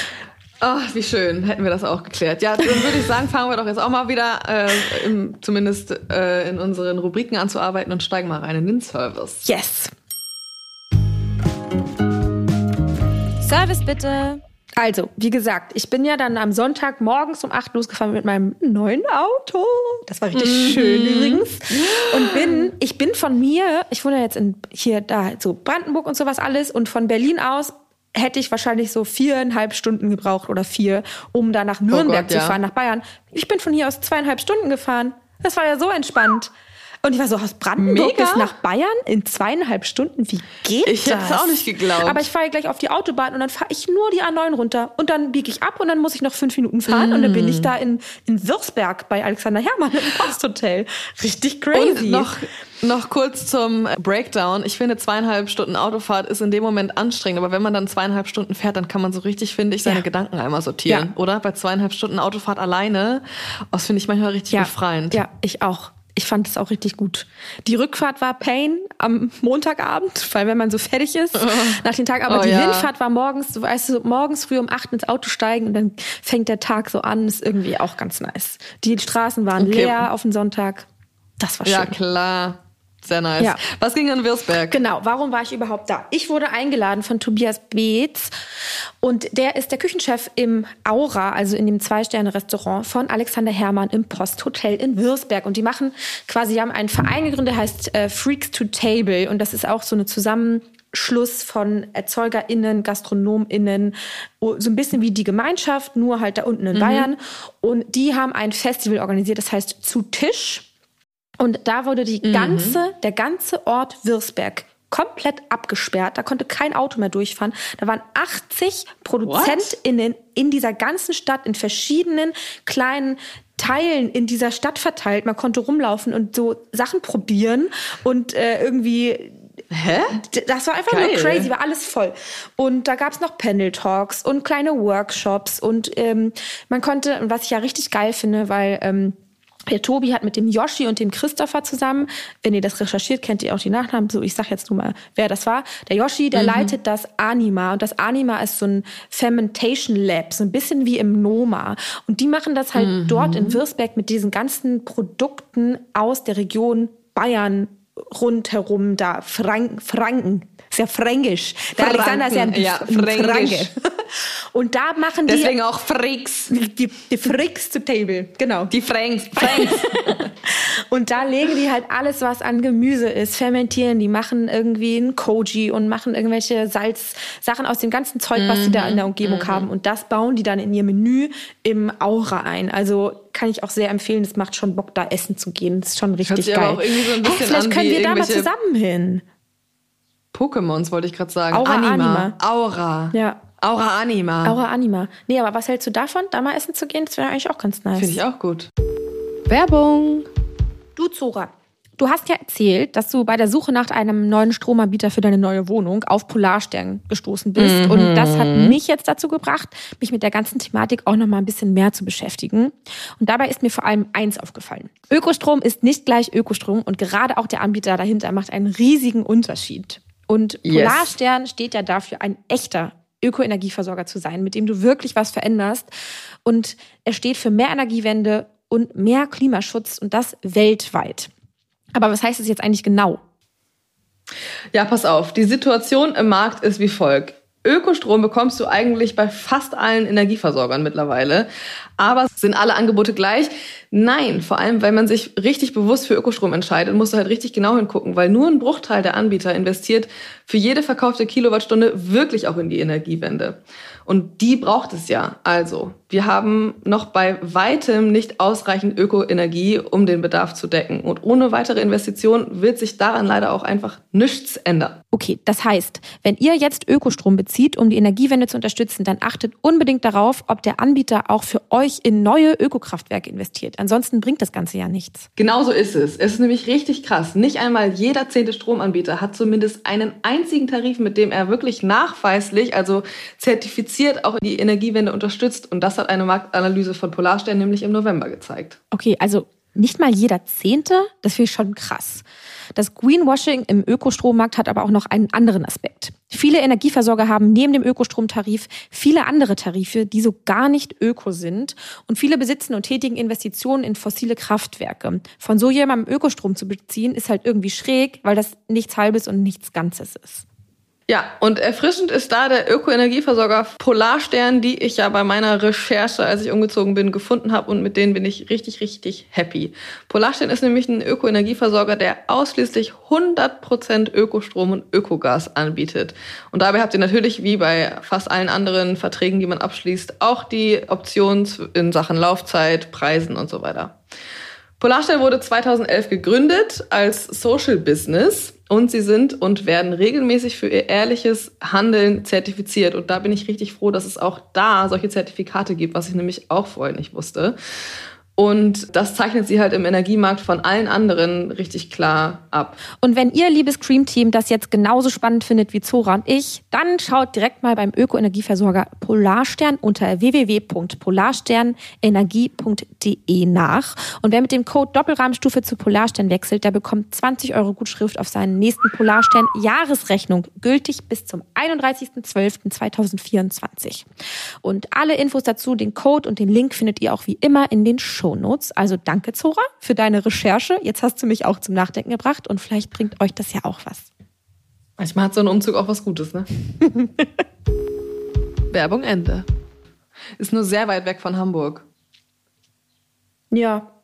Speaker 1: Ach, wie schön, hätten wir das auch geklärt. Ja, dann würde ich sagen, fangen wir doch jetzt auch mal wieder äh, im, zumindest äh, in unseren Rubriken an zu arbeiten und steigen mal rein in den Service.
Speaker 2: Yes. Service bitte. Also, wie gesagt, ich bin ja dann am Sonntag morgens um acht losgefahren mit meinem neuen Auto. Das war richtig mhm. schön übrigens. Und bin, ich bin von mir, ich wohne jetzt in, hier, da, so Brandenburg und sowas alles. Und von Berlin aus hätte ich wahrscheinlich so viereinhalb Stunden gebraucht oder vier, um da nach Nürnberg oh Gott, zu fahren, ja. nach Bayern. Ich bin von hier aus zweieinhalb Stunden gefahren. Das war ja so entspannt. Und ich war so, aus Brandenburg Mega. bis nach Bayern in zweieinhalb Stunden. Wie geht
Speaker 1: ich
Speaker 2: das?
Speaker 1: Ich hätte es auch nicht geglaubt.
Speaker 2: Aber ich fahre gleich auf die Autobahn und dann fahre ich nur die A neun runter. Und dann biege ich ab und dann muss ich noch fünf Minuten fahren. Mm. Und dann bin ich da in, in Würzberg bei Alexander Herrmann im Posthotel. Richtig crazy.
Speaker 1: Und noch, noch kurz zum Breakdown. Ich finde, zweieinhalb Stunden Autofahrt ist in dem Moment anstrengend. Aber wenn man dann zweieinhalb Stunden fährt, dann kann man so richtig, finde ich, seine ja. Gedanken einmal sortieren. Ja. Oder? Bei zweieinhalb Stunden Autofahrt alleine. Das finde ich manchmal richtig
Speaker 2: ja.
Speaker 1: befreiend.
Speaker 2: Ja, ich auch. Ich fand es auch richtig gut. Die Rückfahrt war Pain am Montagabend, weil wenn man so fertig ist nach dem Tag. Aber oh, die ja. Hinfahrt war morgens, weißt du, morgens früh um acht ins Auto steigen und dann fängt der Tag so an. Ist irgendwie auch ganz nice. Die Straßen waren okay. leer auf den Sonntag. Das war schön.
Speaker 1: Ja, klar. Sehr nice. Ja. Was ging in Würzberg?
Speaker 2: Genau, warum war ich überhaupt da? Ich wurde eingeladen von Tobias Beetz und der ist der Küchenchef im Aura, also in dem Zwei-Sterne-Restaurant von Alexander Herrmann im Posthotel in Würzberg. Und die machen quasi, die haben einen Verein gegründet, der heißt äh, Freaks to Table und das ist auch so eine Zusammenschluss von ErzeugerInnen, GastronomInnen, so ein bisschen wie die Gemeinschaft, nur halt da unten in mhm. Bayern. Und die haben ein Festival organisiert, das heißt Zu Tisch. Und da wurde die ganze, mhm. der ganze Ort Würzberg komplett abgesperrt. Da konnte kein Auto mehr durchfahren. Da waren achtzig ProduzentInnen What? in dieser ganzen Stadt, in verschiedenen kleinen Teilen in dieser Stadt verteilt. Man konnte rumlaufen und so Sachen probieren und äh, irgendwie...
Speaker 1: Hä?
Speaker 2: Das war einfach Geil. nur crazy, war alles voll. Und da gab's noch Panel-Talks und kleine Workshops. Und ähm, man konnte, was ich ja richtig geil finde, weil... Ähm, Der Tobi hat mit dem Yoshi und dem Christopher zusammen, wenn ihr das recherchiert, kennt ihr auch die Nachnamen, so ich sag jetzt nur mal, wer das war. Der Yoshi, der mhm. leitet das Anima und das Anima ist so ein Fermentation Lab, so ein bisschen wie im Noma. Und die machen das halt mhm. dort in Würzberg mit diesen ganzen Produkten aus der Region Bayern rundherum, da Frank, Franken, sehr fränkisch. Der
Speaker 1: Franken,
Speaker 2: Alexander ist ja ein,
Speaker 1: ja,
Speaker 2: ein Franke. Und da machen die...
Speaker 1: Deswegen auch Fricks.
Speaker 2: Die, die Fricks to Table, genau.
Speaker 1: Die Franks. Franks.
Speaker 2: Und da legen die halt alles, was an Gemüse ist, fermentieren. Die machen irgendwie ein Koji und machen irgendwelche Salzsachen aus dem ganzen Zeug, was sie da in der Umgebung mm-hmm. haben. Und das bauen die dann in ihr Menü im Aura ein. Also kann ich auch sehr empfehlen. Es macht schon Bock, da essen zu gehen. Das ist schon richtig geil.
Speaker 1: Aber auch irgendwie so ein bisschen
Speaker 2: hey, vielleicht
Speaker 1: an
Speaker 2: können wir da mal
Speaker 1: irgendwelche
Speaker 2: zusammen hin.
Speaker 1: Pokémons wollte ich gerade sagen.
Speaker 2: Aura
Speaker 1: Anima.
Speaker 2: Anima.
Speaker 1: Aura.
Speaker 2: Ja.
Speaker 1: Aura Anima.
Speaker 2: Aura Anima. Nee, aber was hältst du davon, da mal essen zu gehen? Das wäre eigentlich auch ganz nice.
Speaker 1: Finde ich auch gut.
Speaker 2: Werbung. Du, Zora, du hast ja erzählt, dass du bei der Suche nach einem neuen Stromanbieter für deine neue Wohnung auf Polarstern gestoßen bist. Mhm. Und das hat mich jetzt dazu gebracht, mich mit der ganzen Thematik auch noch mal ein bisschen mehr zu beschäftigen. Und dabei ist mir vor allem eins aufgefallen. Ökostrom ist nicht gleich Ökostrom und gerade auch der Anbieter dahinter macht einen riesigen Unterschied. Und Polarstern yes. steht ja dafür, ein echter Ökoenergieversorger zu sein, mit dem du wirklich was veränderst. Und er steht für mehr Energiewende und mehr Klimaschutz und das weltweit. Aber was heißt das jetzt eigentlich genau?
Speaker 1: Ja, pass auf. Die Situation im Markt ist wie folgt. Ökostrom bekommst du eigentlich bei fast allen Energieversorgern mittlerweile. Aber sind alle Angebote gleich? Nein, vor allem, weil man sich richtig bewusst für Ökostrom entscheidet, musst du halt richtig genau hingucken, weil nur ein Bruchteil der Anbieter investiert für jede verkaufte Kilowattstunde wirklich auch in die Energiewende. Und die braucht es ja. Also, wir haben noch bei weitem nicht ausreichend Ökoenergie, um den Bedarf zu decken. Und ohne weitere Investitionen wird sich daran leider auch einfach nichts ändern.
Speaker 2: Okay, das heißt, wenn ihr jetzt Ökostrom bezieht, um die Energiewende zu unterstützen, dann achtet unbedingt darauf, ob der Anbieter auch für euch in neue Ökokraftwerke investiert. Ansonsten bringt das Ganze ja nichts.
Speaker 1: Genau so ist es. Es ist nämlich richtig krass. Nicht einmal jeder zehnte Stromanbieter hat zumindest einen einzigen Tarif, mit dem er wirklich nachweislich, also zertifiziert, auch die Energiewende unterstützt. Und das hat eine Marktanalyse von Polarstern nämlich im November gezeigt.
Speaker 2: Okay, also nicht mal jeder Zehnte, das finde ich schon krass. Das Greenwashing im Ökostrommarkt hat aber auch noch einen anderen Aspekt. Viele Energieversorger haben neben dem Ökostromtarif viele andere Tarife, die so gar nicht öko sind. Und viele besitzen und tätigen Investitionen in fossile Kraftwerke. Von so jemandem Ökostrom zu beziehen, ist halt irgendwie schräg, weil das nichts Halbes und nichts Ganzes ist.
Speaker 1: Ja, und erfrischend ist da der Ökoenergieversorger Polarstern, die ich ja bei meiner Recherche, als ich umgezogen bin, gefunden habe und mit denen bin ich richtig, richtig happy. Polarstern ist nämlich ein Ökoenergieversorger, der ausschließlich hundert Prozent Ökostrom und Ökogas anbietet. Und dabei habt ihr natürlich, wie bei fast allen anderen Verträgen, die man abschließt, auch die Optionen in Sachen Laufzeit, Preisen und so weiter. Polarstern wurde zweitausendelf gegründet als Social Business und sie sind und werden regelmäßig für ihr ehrliches Handeln zertifiziert. Und da bin ich richtig froh, dass es auch da solche Zertifikate gibt, was ich nämlich auch vorher nicht wusste. Und das zeichnet sie halt im Energiemarkt von allen anderen richtig klar ab.
Speaker 2: Und wenn ihr, liebes Cream-Team, das jetzt genauso spannend findet wie Zora und ich, dann schaut direkt mal beim Ökoenergieversorger Polarstern unter w w w punkt polarsternenergie punkt d e nach. Und wer mit dem Code Doppelrahmenstufe zu Polarstern wechselt, der bekommt zwanzig Euro Gutschrift auf seinen nächsten Polarstern-Jahresrechnung, gültig bis zum einunddreißigsten zwölften zweitausendvierundzwanzig. Und alle Infos dazu, den Code und den Link findet ihr auch wie immer in den Shownotes. Also danke, Zora, für deine Recherche. Jetzt hast du mich auch zum Nachdenken gebracht und vielleicht bringt euch das ja auch was.
Speaker 1: Manchmal hat so ein Umzug auch was Gutes, ne? Werbung Ende. Ist nur sehr weit weg von Hamburg.
Speaker 2: Ja.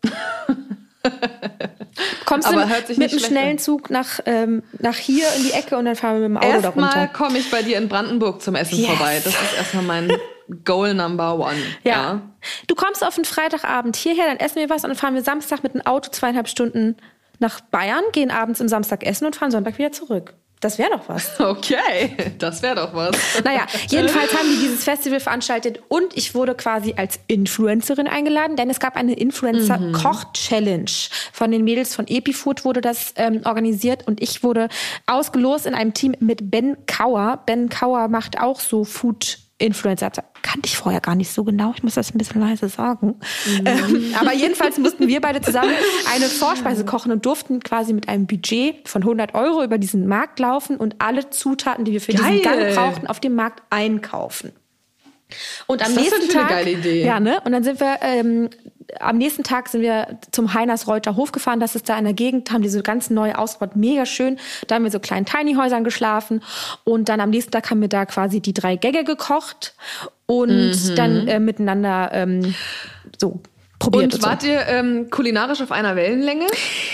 Speaker 2: Kommst
Speaker 1: Aber
Speaker 2: du
Speaker 1: hört sich
Speaker 2: mit
Speaker 1: nicht
Speaker 2: einem schnellen
Speaker 1: an.
Speaker 2: Zug nach, ähm, nach hier in die Ecke und dann fahren wir mit dem Auto da runter?
Speaker 1: Erstmal komme ich bei dir in Brandenburg zum Essen
Speaker 2: Yes.
Speaker 1: vorbei. Das ist erstmal mein Goal Number One.
Speaker 2: Ja.
Speaker 1: Ja.
Speaker 2: Du kommst auf einen Freitagabend hierher, dann essen wir was und dann fahren wir Samstag mit dem Auto zweieinhalb Stunden nach Bayern, gehen abends im Samstag essen und fahren Sonntag wieder zurück. Das wäre doch was.
Speaker 1: Okay, das wäre doch was.
Speaker 2: Naja, jedenfalls haben die dieses Festival veranstaltet und ich wurde quasi als Influencerin eingeladen, denn es gab eine Influencer-Koch-Challenge. Von den Mädels von Epifood wurde das ähm, organisiert und ich wurde ausgelost in einem Team mit Ben Kauer. Ben Kauer macht auch so Food-Influencer. Kannte ich vorher gar nicht so genau. Ich muss das ein bisschen leise sagen. Mhm. Ähm, aber jedenfalls mussten wir beide zusammen eine Vorspeise kochen und durften quasi mit einem Budget von hundert Euro über diesen Markt laufen und alle Zutaten, die wir für
Speaker 1: Geil.
Speaker 2: diesen Gang brauchten, auf dem Markt einkaufen. Und am
Speaker 1: Was ist das
Speaker 2: nächsten
Speaker 1: denn für eine
Speaker 2: Tag,
Speaker 1: geile Idee?
Speaker 2: ja, ne? Und dann sind wir ähm, am nächsten Tag sind wir zum Heinersreuther Hof gefahren. Das ist da in der Gegend, haben die so ganz neu ausgebaut, mega schön. Da haben wir so kleinen Tiny-Häusern geschlafen und dann am nächsten Tag haben wir da quasi die drei Gänge gekocht und
Speaker 1: Mhm.
Speaker 2: dann äh, miteinander ähm, so probiert.
Speaker 1: Und
Speaker 2: Und so.
Speaker 1: wart ihr ähm, kulinarisch auf einer Wellenlänge?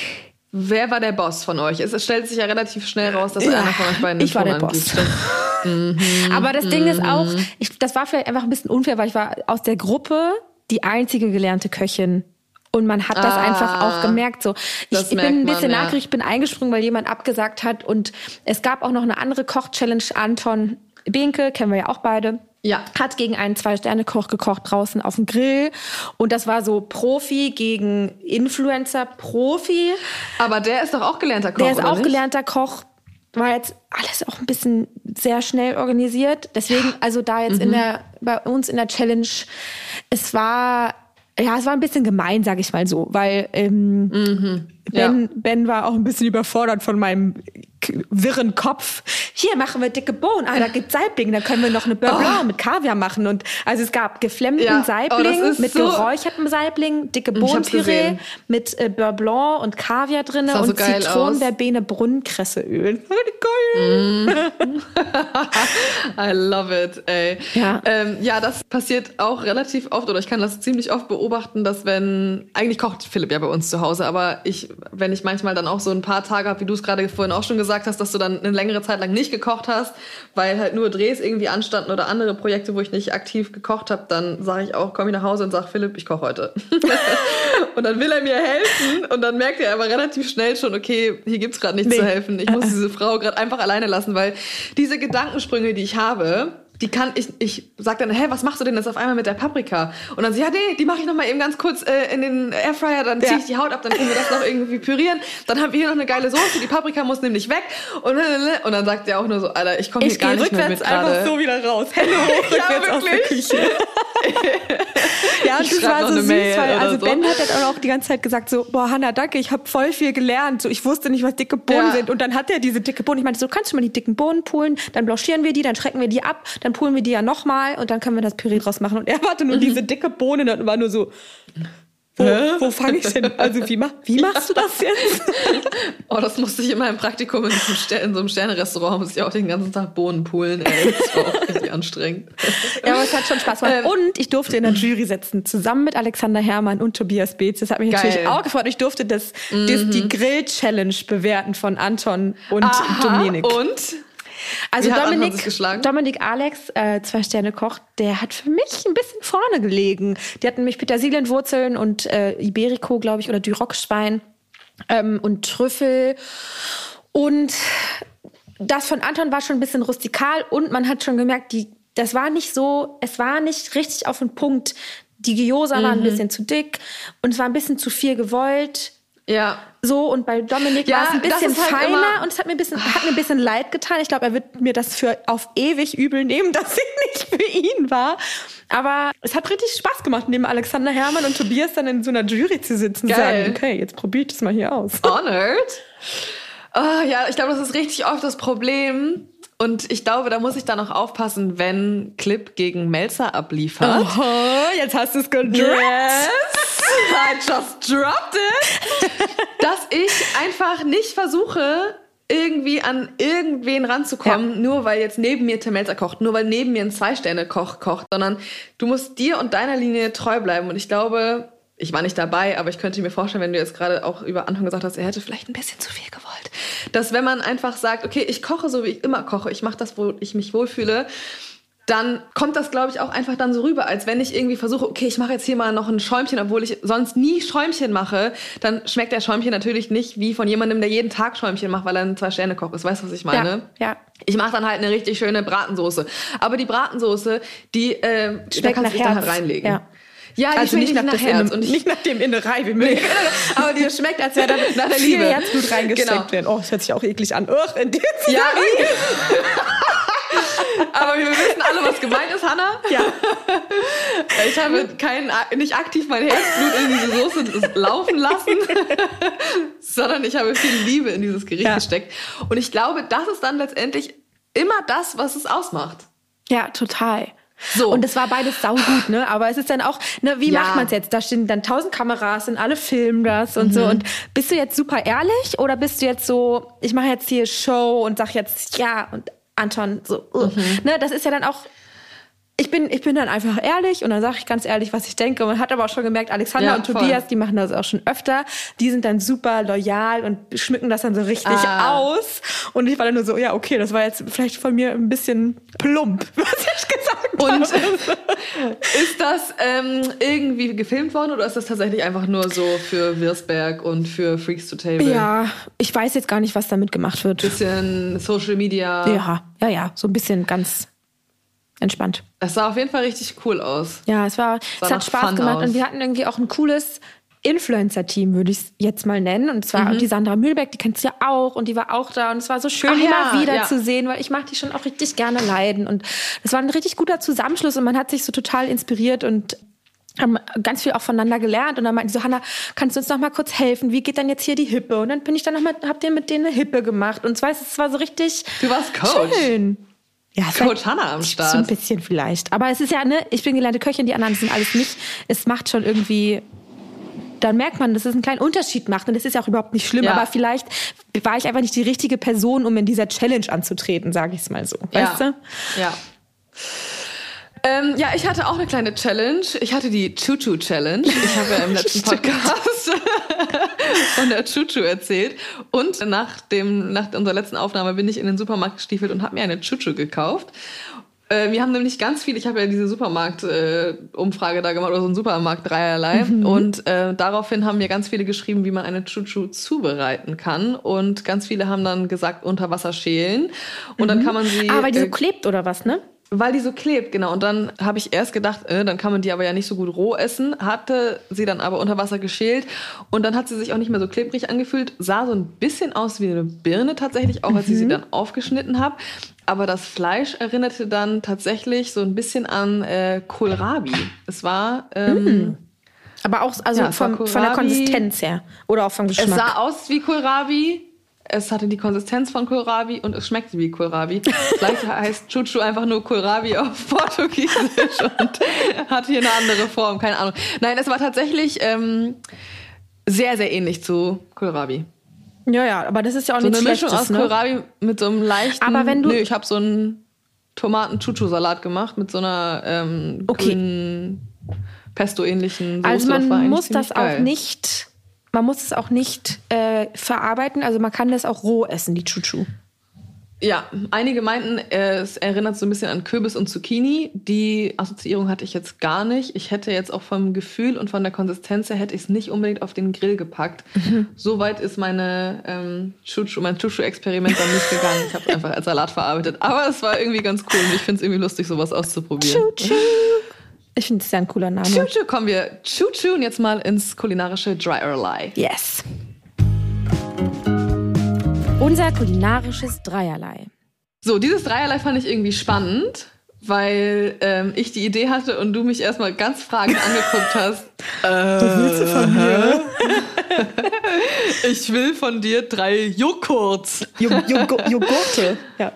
Speaker 1: Wer war der Boss von euch? Es, es stellt sich ja relativ schnell raus, dass
Speaker 2: Ja,
Speaker 1: einer von euch beiden den
Speaker 2: ich war
Speaker 1: Ton
Speaker 2: der
Speaker 1: angibt.
Speaker 2: Boss.
Speaker 1: Mhm.
Speaker 2: Aber das Ding ist auch, ich, das war vielleicht einfach ein bisschen unfair, weil ich war aus der Gruppe die einzige gelernte Köchin. Und man hat das
Speaker 1: Ah,
Speaker 2: einfach auch gemerkt. So, ich,
Speaker 1: das
Speaker 2: ich bin
Speaker 1: merkt
Speaker 2: ein bisschen
Speaker 1: man, ja.
Speaker 2: nachgeregt, ich bin eingesprungen, weil jemand abgesagt hat. Und es gab auch noch eine andere Koch-Challenge. Anton Behnke, kennen wir ja auch beide.
Speaker 1: Ja.
Speaker 2: Hat gegen einen Zwei-Sterne-Koch gekocht draußen auf dem Grill. Und das war so Profi gegen Influencer-Profi.
Speaker 1: Aber der ist doch auch gelernter Koch,
Speaker 2: Der ist
Speaker 1: oder
Speaker 2: auch
Speaker 1: nicht?
Speaker 2: gelernter Koch. War jetzt alles auch ein bisschen sehr schnell organisiert. Deswegen, also da jetzt
Speaker 1: Mhm.
Speaker 2: in der, bei uns in der Challenge, es war, ja, es war ein bisschen gemein, sag ich mal so, weil ähm,
Speaker 1: Mhm.
Speaker 2: Ben,
Speaker 1: Ja.
Speaker 2: Ben war auch ein bisschen überfordert von meinem k- wirren Kopf. Hier machen wir dicke Bohnen, ah, da gibt's Saibling, da können wir noch eine Beurre Blanc mit Kaviar machen. Und also es gab geflammten
Speaker 1: Ja. Oh,
Speaker 2: Saibling
Speaker 1: das ist
Speaker 2: mit
Speaker 1: so-
Speaker 2: geräuchertem Saibling, dicke
Speaker 1: Ich hab's
Speaker 2: Bohnenpüree
Speaker 1: gesehen.
Speaker 2: mit äh, Beurre Blanc und Kaviar drin
Speaker 1: Sah so
Speaker 2: und
Speaker 1: geil
Speaker 2: Zitronenverbene, Brunnenkressöl. Geil.
Speaker 1: I love it, ey.
Speaker 2: Ja.
Speaker 1: Ähm, ja, das passiert auch relativ oft, oder ich kann das ziemlich oft beobachten, dass wenn, eigentlich kocht Philipp ja bei uns zu Hause, aber ich, wenn ich manchmal dann auch so ein paar Tage habe, wie du es gerade vorhin auch schon gesagt hast, dass du dann eine längere Zeit lang nicht gekocht hast, weil halt nur Drehs irgendwie anstanden oder andere Projekte, wo ich nicht aktiv gekocht habe, dann sage ich auch, komme ich nach Hause und sage, Philipp, ich koche heute. Und dann will er mir helfen und dann merkt er aber relativ schnell schon, okay, hier gibt's gerade nichts
Speaker 2: Nee.
Speaker 1: zu helfen. Ich muss diese Frau gerade einfach alleine lassen, weil diese Gedankensprünge, die ich habe, die kann ich, ich sag dann, hä, was machst du denn jetzt auf einmal mit der Paprika? Und dann sie, ja, nee, die mache ich noch mal eben ganz kurz äh, in den Airfryer, dann ziehe
Speaker 2: Ja.
Speaker 1: ich die Haut ab, dann können wir das noch irgendwie pürieren. Dann haben wir hier noch eine geile Soße, die Paprika muss nämlich weg. Und, und dann sagt er auch nur so, Alter, ich komme hier
Speaker 2: Ich
Speaker 1: gar
Speaker 2: gehe
Speaker 1: nicht mehr mit
Speaker 2: rückwärts einfach
Speaker 1: gerade.
Speaker 2: so wieder raus. Hände hoch, rückwärts
Speaker 1: Ja,
Speaker 2: aus der
Speaker 1: wirklich?
Speaker 2: Küche. Ja, und
Speaker 1: Ich
Speaker 2: das
Speaker 1: schreib
Speaker 2: war
Speaker 1: noch
Speaker 2: so
Speaker 1: eine
Speaker 2: süß,
Speaker 1: Mail
Speaker 2: weil
Speaker 1: oder
Speaker 2: also
Speaker 1: so.
Speaker 2: Ben hat dann auch die ganze Zeit gesagt so, boah, Hannah, danke, ich habe voll viel gelernt. So, ich wusste nicht, was dicke Bohnen
Speaker 1: Ja.
Speaker 2: sind. Und dann hat er diese dicke Bohnen. Ich meinte so, kannst du mal die dicken Bohnen poolen? Dann blanchieren wir die, dann schrecken wir die ab, dann poolen wir die ja nochmal und dann können wir das Püree draus machen. Und er hatte nur diese dicke Bohne und war nur so, Wo, wo fange ich denn? Also wie, mach, wie machst du das jetzt?
Speaker 1: Oh, das musste ich in meinem Praktikum in so, Ster- in so einem Sterne-Restaurant, musste ich auch den ganzen Tag Bohnen poolen. Ey, das war auch richtig anstrengend.
Speaker 2: Ja, aber es hat schon Spaß gemacht. Ähm, und ich durfte in der Jury sitzen, zusammen mit Alexander Herrmann und Tobias Beetz. Das hat mich geil. natürlich auch gefreut. Ich durfte das, mhm. das die Grill-Challenge bewerten von Anton und
Speaker 1: Aha,
Speaker 2: Dominik.
Speaker 1: Und?
Speaker 2: Also Dominik, Dominik Alex, äh, zwei Sterne Koch, der hat für mich ein bisschen vorne gelegen. Die hatten nämlich Petersilienwurzeln und äh, Iberico, glaube ich, oder Duroc-Schwein ähm, und Trüffel. Und das von Anton war schon ein bisschen rustikal und man hat schon gemerkt, die, das war nicht so, es war nicht richtig auf den Punkt. Die Gyoza mhm. war ein bisschen zu dick und es war ein bisschen zu viel gewollt.
Speaker 1: Ja.
Speaker 2: So, und bei Dominik
Speaker 1: ja,
Speaker 2: war es ein bisschen
Speaker 1: halt
Speaker 2: feiner und es hat mir ein bisschen, hat mir ein bisschen leid getan. Ich glaube, er wird mir das für auf ewig übel nehmen, dass ich nicht für ihn war. Aber es hat richtig Spaß gemacht, neben Alexander Herrmann und Tobias dann in so einer Jury zu sitzen und sagen, okay, jetzt probier ich das mal hier aus.
Speaker 1: Honored. Oh, ja, ich glaube, das ist richtig oft das Problem. Und ich glaube, da muss ich dann auch aufpassen, wenn Clip gegen Melzer abliefert.
Speaker 2: Oh, jetzt hast du es gedroppt.
Speaker 1: Yes, I just dropped it. Dass ich einfach nicht versuche, irgendwie an irgendwen ranzukommen, ja. nur weil jetzt neben mir Tim Melzer kocht, nur weil neben mir ein Zwei-Sterne-Koch kocht, sondern du musst dir und deiner Linie treu bleiben. Und ich glaube, ich war nicht dabei, aber ich könnte mir vorstellen, wenn du jetzt gerade auch über Anton gesagt hast, er hätte vielleicht ein bisschen zu viel gewollt. Dass wenn man einfach sagt, okay, ich koche so, wie ich immer koche, ich mache das, wo ich mich wohlfühle, dann kommt das, glaube ich, auch einfach dann so rüber, als wenn ich irgendwie versuche, okay, ich mache jetzt hier mal noch ein Schäumchen, obwohl ich sonst nie Schäumchen mache, dann schmeckt der Schäumchen natürlich nicht wie von jemandem, der jeden Tag Schäumchen macht, weil er ein Zwei-Sterne-Koch ist. Weißt du, was ich meine?
Speaker 2: Ja, ja.
Speaker 1: Ich mache dann halt eine richtig schöne Bratensoße. Aber die Bratensoße, die äh, da kannst du dich dann halt reinlegen.
Speaker 2: Ja.
Speaker 1: Ja, die
Speaker 2: also nicht nach,
Speaker 1: nach
Speaker 2: das
Speaker 1: Herz
Speaker 2: Innen,
Speaker 1: und ich,
Speaker 2: nicht nach dem Innerei wie Milch.
Speaker 1: Aber die schmeckt, als wäre da nach der Liebe
Speaker 2: Herzblut reingesteckt
Speaker 1: genau.
Speaker 2: werden. Oh, das hört sich auch eklig an. Ugh, in dem
Speaker 1: ja, aber wir wissen alle, was gemeint ist, Hannah.
Speaker 2: Ja.
Speaker 1: Ich habe kein, nicht aktiv mein Herzblut in diese Soße laufen lassen, sondern ich habe viel Liebe in dieses Gericht ja. gesteckt. Und ich glaube, das ist dann letztendlich immer das, was es ausmacht.
Speaker 2: Ja, total.
Speaker 1: So.
Speaker 2: Und es war beides saugut, ne? Aber es ist dann auch, ne, wie
Speaker 1: ja.
Speaker 2: macht man es jetzt? Da stehen dann tausend Kameras und alle filmen das und mhm. so. Und bist du jetzt super ehrlich oder bist du jetzt so, ich mache jetzt hier Show und sag jetzt ja und Anton so, uh. mhm. ne? Das ist ja dann auch, ich bin, ich bin dann einfach ehrlich und dann sage ich ganz ehrlich, was ich denke. Und man hat aber auch schon gemerkt, Alexander ja, und voll. Tobias, die machen das auch schon öfter. Die sind dann super loyal und schmücken das dann so richtig ah. aus. Und ich war dann nur so, ja, okay, das war jetzt vielleicht von mir ein bisschen plump, was ich gesagt
Speaker 1: und
Speaker 2: habe.
Speaker 1: Ist das ähm, irgendwie gefilmt worden oder ist das tatsächlich einfach nur so für Wirsberg und für Freaks to Table?
Speaker 2: Ja, ich weiß jetzt gar nicht, was damit gemacht wird.
Speaker 1: Bisschen Social Media.
Speaker 2: Ja, ja, ja, so ein bisschen ganz entspannt.
Speaker 1: Es sah auf jeden Fall richtig cool aus.
Speaker 2: Ja, es war, es hat Spaß gemacht und wir hatten irgendwie auch ein cooles Influencer-Team, würde ich es jetzt mal nennen. Und zwar mhm. die Sandra Mühlbeck, die kennst du ja auch und die war auch da und es war so schön, die
Speaker 1: ja,
Speaker 2: mal wieder
Speaker 1: ja.
Speaker 2: zu sehen, weil ich mag die schon auch richtig gerne leiden und es war ein richtig guter Zusammenschluss und man hat sich so total inspiriert und haben ganz viel auch voneinander gelernt und dann meinten die so, Hannah, kannst du uns noch mal kurz helfen? Wie geht dann jetzt hier die Hippe? Und dann bin ich dann noch mal, habt ihr mit denen eine Hippe gemacht und zwar, es war so richtig
Speaker 1: Du warst Coach.
Speaker 2: Schön. Ja,
Speaker 1: Coach Hannah am Start.
Speaker 2: So ein bisschen vielleicht. Aber es ist ja, ne, ich bin gelernte Köchin, die anderen sind alles nicht. Es macht schon irgendwie, dann merkt man, dass es einen kleinen Unterschied macht. Und das ist ja auch überhaupt nicht schlimm. Ja. Aber vielleicht war ich einfach nicht die richtige Person, um in dieser Challenge anzutreten, sage ich es mal so. Weißt
Speaker 1: ja.
Speaker 2: du?
Speaker 1: Ja. Ähm, ja, ich hatte auch eine kleine Challenge. Ich hatte die Choo-Choo-Challenge. Ich habe ja im letzten Podcast von der Choo-Choo erzählt. Und nach, dem, nach unserer letzten Aufnahme bin ich in den Supermarkt gestiefelt und habe mir eine Choo-Choo gekauft. Äh, wir haben nämlich ganz viele, ich habe ja diese Supermarkt-Umfrage äh, da gemacht, oder so ein Supermarkt-Dreierlei. Mhm. Und äh, daraufhin haben mir ganz viele geschrieben, wie man eine Choo-Choo zubereiten kann. Und ganz viele haben dann gesagt, unter Wasser schälen. Und mhm. dann kann man sie...
Speaker 2: Ah, weil die so
Speaker 1: äh,
Speaker 2: klebt oder was, ne?
Speaker 1: Weil die so klebt, genau. Und dann habe ich erst gedacht, äh, dann kann man die aber ja nicht so gut roh essen. Hatte sie dann aber unter Wasser geschält. Und dann hat sie sich auch nicht mehr so klebrig angefühlt. Sah so ein bisschen aus wie eine Birne tatsächlich, auch als mhm. ich sie dann aufgeschnitten habe. Aber das Fleisch erinnerte dann tatsächlich so ein bisschen an äh, Kohlrabi. Es war... Ähm,
Speaker 2: mhm. Aber auch also
Speaker 1: ja,
Speaker 2: vom, von der Konsistenz her. Oder auch vom Geschmack.
Speaker 1: Es sah aus wie Kohlrabi. es hatte die Konsistenz von Kohlrabi und es schmeckte wie Kohlrabi. Vielleicht heißt Chuchu einfach nur Kohlrabi auf Portugiesisch und hat hier eine andere Form, keine Ahnung. Nein, es war tatsächlich ähm, sehr, sehr ähnlich zu Kohlrabi.
Speaker 2: Ja, ja, aber das ist ja auch
Speaker 1: so
Speaker 2: nichts
Speaker 1: eine Mischung
Speaker 2: Schlechtes,
Speaker 1: aus
Speaker 2: ne?
Speaker 1: Kohlrabi mit so einem leichten...
Speaker 2: Aber wenn du...
Speaker 1: Nö, ich habe so einen Tomaten-Chuchu-Salat gemacht mit so einer ähm,
Speaker 2: Okay.
Speaker 1: grünen, Pesto-ähnlichen Soße.
Speaker 2: Also man
Speaker 1: das war eigentlich
Speaker 2: muss das
Speaker 1: ziemlich geil.
Speaker 2: auch nicht... Man muss es auch nicht äh, verarbeiten, also man kann das auch roh essen, die Chuchu.
Speaker 1: Ja, einige meinten, es erinnert so ein bisschen an Kürbis und Zucchini. Die Assoziierung hatte ich jetzt gar nicht. Ich hätte jetzt auch vom Gefühl und von der Konsistenz her hätte ich es nicht unbedingt auf den Grill gepackt. Mhm. Soweit ist meine ähm, Chuchu, mein Chuchu-Experiment dann nicht gegangen. Ich habe es einfach als Salat verarbeitet. Aber es war irgendwie ganz cool und ich finde es irgendwie lustig, sowas auszuprobieren.
Speaker 2: Chuchu. Ich finde es ja ein cooler Name.
Speaker 1: Chuchu, kommen wir Chuchu und jetzt mal ins kulinarische Dry or Lie.
Speaker 2: Yes. Unser kulinarisches Dreierlei.
Speaker 1: So, dieses Dreierlei fand ich irgendwie spannend, weil ähm, ich die Idee hatte und du mich erstmal ganz fragend angeguckt hast. Äh, Was willst du von mir? Ich will von dir drei Joghurts.
Speaker 2: Joghurte. Ja.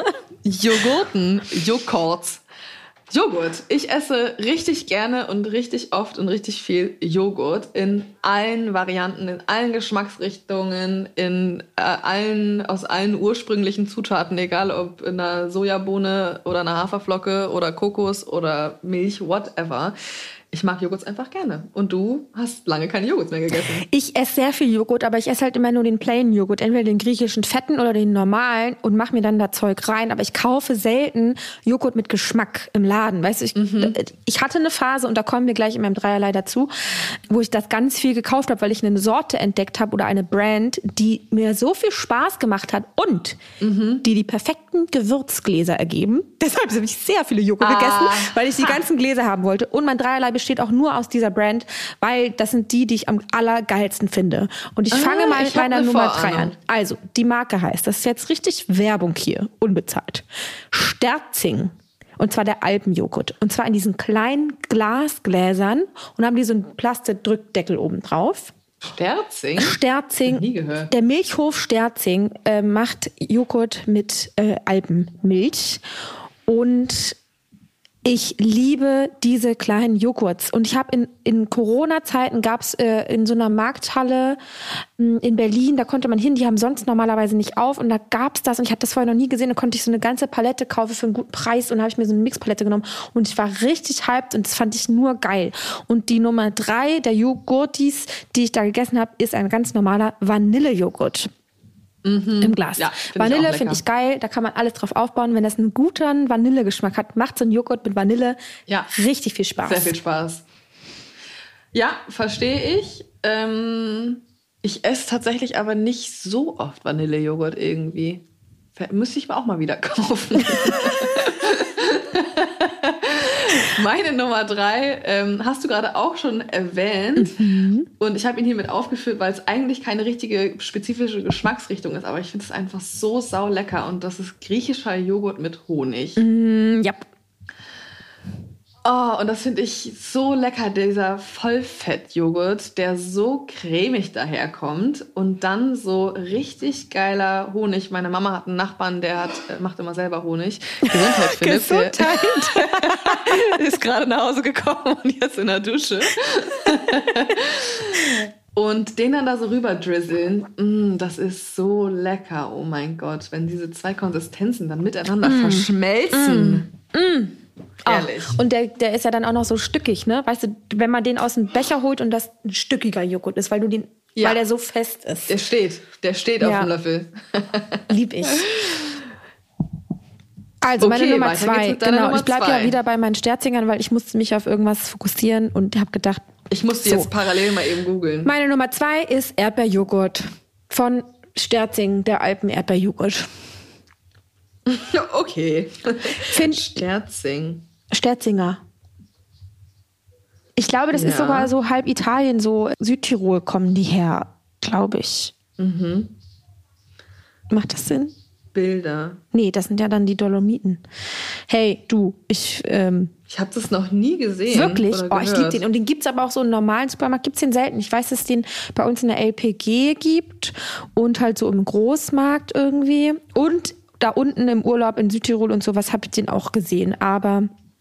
Speaker 1: Joghurten, Joghurts. Joghurt. Ich esse richtig gerne und richtig oft und richtig viel Joghurt in allen Varianten, in allen Geschmacksrichtungen, in äh, allen aus allen ursprünglichen Zutaten, egal ob in einer Sojabohne oder einer Haferflocke oder Kokos oder Milch, whatever. Ich mag Joghurts einfach gerne. Und du hast lange keine Joghurts mehr gegessen.
Speaker 2: Ich esse sehr viel Joghurt, aber ich esse halt immer nur den plain Joghurt. Entweder den griechischen fetten oder den normalen und mache mir dann da Zeug rein. Aber ich kaufe selten Joghurt mit Geschmack im Laden. Weißt du, ich, mhm. ich hatte eine Phase, und da kommen wir gleich in meinem Dreierlei dazu, wo ich das ganz viel gekauft habe, weil ich eine Sorte entdeckt habe oder eine Brand, die mir so viel Spaß gemacht hat und mhm. die die perfekten Gewürzgläser ergeben. Deshalb habe ich sehr viele Joghurt ah. gegessen, weil ich die ganzen Gläser haben wollte. Und mein Dreierlei besteht auch nur aus dieser Brand, weil das sind die, die ich am allergeilsten finde. Und ich ah, fange mal mit meiner Nummer drei an. Also, die Marke heißt, das ist jetzt richtig Werbung hier, unbezahlt. Sterzing. Und zwar der Alpenjoghurt. Und zwar in diesen kleinen Glasgläsern und haben die so einen Plastikdrückdeckel oben drauf.
Speaker 1: Sterzing?
Speaker 2: Sterzing.
Speaker 1: Nie gehört.
Speaker 2: Der Milchhof Sterzing äh, macht Joghurt mit äh, Alpenmilch. Und ich liebe diese kleinen Joghurts. Und ich habe in, in Corona-Zeiten gab es äh, in so einer Markthalle mh, in Berlin, da konnte man hin, die haben sonst normalerweise nicht auf. Und da gab es das und ich habe das vorher noch nie gesehen. Da konnte ich so eine ganze Palette kaufen für einen guten Preis und habe ich mir so eine Mixpalette genommen. Und ich war richtig hyped und das fand ich nur geil. Und die Nummer drei der Joghurtis, die ich da gegessen habe, ist ein ganz normaler Vanillejoghurt. Mhm. Im Glas. Ja, find Vanille finde ich geil, da kann man alles drauf aufbauen. Wenn das einen guten Vanillegeschmack hat, macht so ein Joghurt mit Vanille ja. richtig viel Spaß.
Speaker 1: Sehr viel Spaß. Ja, verstehe ich. Ähm, ich esse tatsächlich aber nicht so oft Vanillejoghurt irgendwie. Müsste ich mir auch mal wieder kaufen. Meine Nummer drei ähm, hast du gerade auch schon erwähnt. Mhm. Und ich habe ihn hier mit aufgeführt, weil es eigentlich keine richtige spezifische Geschmacksrichtung ist. Aber ich finde es einfach so sau lecker. Und das ist griechischer Joghurt mit Honig.
Speaker 2: Mhm, ja.
Speaker 1: Oh, und das finde ich so lecker, dieser Vollfettjoghurt, der so cremig daherkommt und dann so richtig geiler Honig. Meine Mama hat einen Nachbarn, der hat, macht immer selber Honig. Gesundheit, Philipp.
Speaker 2: Gesundheit.
Speaker 1: Der ist gerade nach Hause gekommen und jetzt in der Dusche. Und den dann da so rüber drizzeln, mm, das ist so lecker. Oh mein Gott, wenn diese zwei Konsistenzen dann miteinander mm. verschmelzen.
Speaker 2: Mm. Mm. Ehrlich. Oh. Und der, der ist ja dann auch noch so stückig, ne? Weißt du, wenn man den aus dem Becher holt und das ein stückiger Joghurt ist, weil du den, ja. weil der so fest ist.
Speaker 1: Der steht, der steht ja. auf dem Löffel.
Speaker 2: Lieb ich. Also okay, meine Nummer zwei. Genau, Nummer ich bleibe ja wieder bei meinen Sterzingern, weil ich musste mich auf irgendwas fokussieren und habe gedacht,
Speaker 1: ich musste so. jetzt parallel mal eben googeln.
Speaker 2: Meine Nummer zwei ist Erdbeerjoghurt von Sterzing, der Alpen Erdbeerjoghurt.
Speaker 1: Okay.
Speaker 2: Find
Speaker 1: Sterzing.
Speaker 2: Sterzinger. Ich glaube, das ja. ist sogar so halb Italien, so Südtirol kommen die her, glaube ich.
Speaker 1: Mhm.
Speaker 2: Macht das Sinn?
Speaker 1: Bilder.
Speaker 2: Nee, das sind ja dann die Dolomiten. Hey, du, ich... Ähm,
Speaker 1: ich Ich habe das noch nie gesehen.
Speaker 2: Wirklich?
Speaker 1: Oder
Speaker 2: Oh, ich liebe den. Und den gibt's aber auch so im normalen Supermarkt. Gibt's den selten. Ich weiß, dass es den bei uns in der L P G gibt und halt so im Großmarkt irgendwie. Und da unten im Urlaub in Südtirol und sowas habe ich den auch gesehen. Aber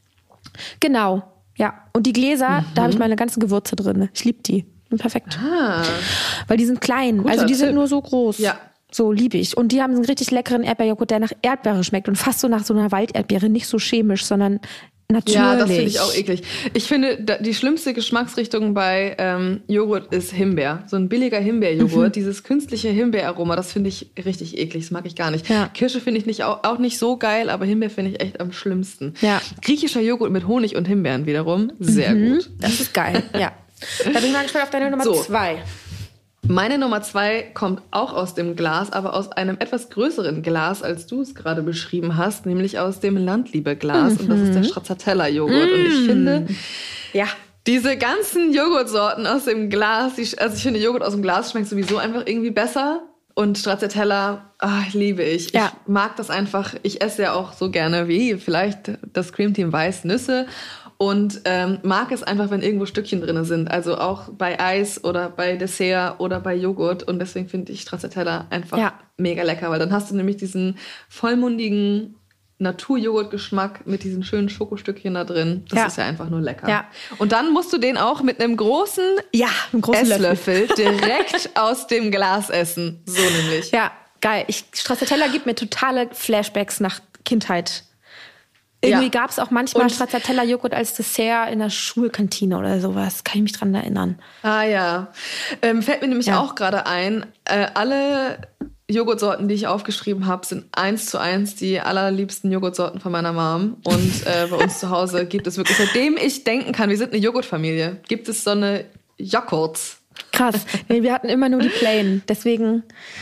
Speaker 2: genau, ja. Und die Gläser, mhm. da habe ich meine ganzen Gewürze drin. Ich liebe die. Perfekt.
Speaker 1: Ah.
Speaker 2: Weil die sind klein.
Speaker 1: Guter
Speaker 2: also die
Speaker 1: Tipp.
Speaker 2: sind nur so groß.
Speaker 1: Ja.
Speaker 2: So liebe ich. Und die haben einen richtig leckeren Erdbeerjoghurt, der nach Erdbeere schmeckt und fast so nach so einer Walderdbeere. Nicht so chemisch, sondern natürlich.
Speaker 1: Ja, das finde ich auch eklig. Ich finde, die schlimmste Geschmacksrichtung bei ähm, Joghurt ist Himbeer. So ein billiger Himbeerjoghurt, mhm. dieses künstliche Himbeeraroma, das finde ich richtig eklig. Das mag ich gar nicht. Ja. Kirsche finde ich nicht, auch, auch nicht so geil, aber Himbeer finde ich echt am schlimmsten. Ja. Griechischer Joghurt mit Honig und Himbeeren wiederum, sehr mhm. gut.
Speaker 2: Das ist geil, ja. Da bin ich mal gespannt auf deine Nummer
Speaker 1: so.
Speaker 2: zwei.
Speaker 1: Meine Nummer zwei kommt auch aus dem Glas, aber aus einem etwas größeren Glas, als du es gerade beschrieben hast, nämlich aus dem Landliebe-Glas. Mhm. Und das ist der Stracciatella-Joghurt. Mhm. Und ich finde, ja, diese ganzen Joghurtsorten aus dem Glas, die, also ich finde, Joghurt aus dem Glas schmeckt sowieso einfach irgendwie besser. Und Stracciatella, ach, liebe ich. Ja. Ich mag das einfach. Ich esse ja auch so gerne wie vielleicht das Cream Team weiß Nüsse. Und ähm, mag es einfach, wenn irgendwo Stückchen drin sind. Also auch bei Eis oder bei Dessert oder bei Joghurt. Und deswegen finde ich Stracciatella einfach ja. mega lecker. Weil dann hast du nämlich diesen vollmundigen Naturjoghurt-Geschmack mit diesen schönen Schokostückchen da drin. Das ja. ist ja einfach nur lecker. Ja. Und dann musst du den auch mit einem großen,
Speaker 2: ja, einem großen
Speaker 1: Esslöffel Löffel direkt aus dem Glas essen. So nämlich.
Speaker 2: Ja, geil. Ich, Stracciatella gibt mir totale Flashbacks nach Kindheit. Irgendwie ja. gab es auch manchmal Stracciatella-Joghurt als Dessert in der Schulkantine oder sowas. Kann ich mich dran erinnern.
Speaker 1: Ah ja. Ähm, fällt mir nämlich ja. auch gerade ein, äh, alle Joghurtsorten, die ich aufgeschrieben habe, sind eins zu eins die allerliebsten Joghurtsorten von meiner Mom. Und äh, bei uns zu Hause gibt es wirklich, seitdem ich denken kann, wir sind eine Joghurtfamilie, gibt es so eine Joghurts.
Speaker 2: Krass. Nee, wir hatten immer nur die Plain. Deswegen...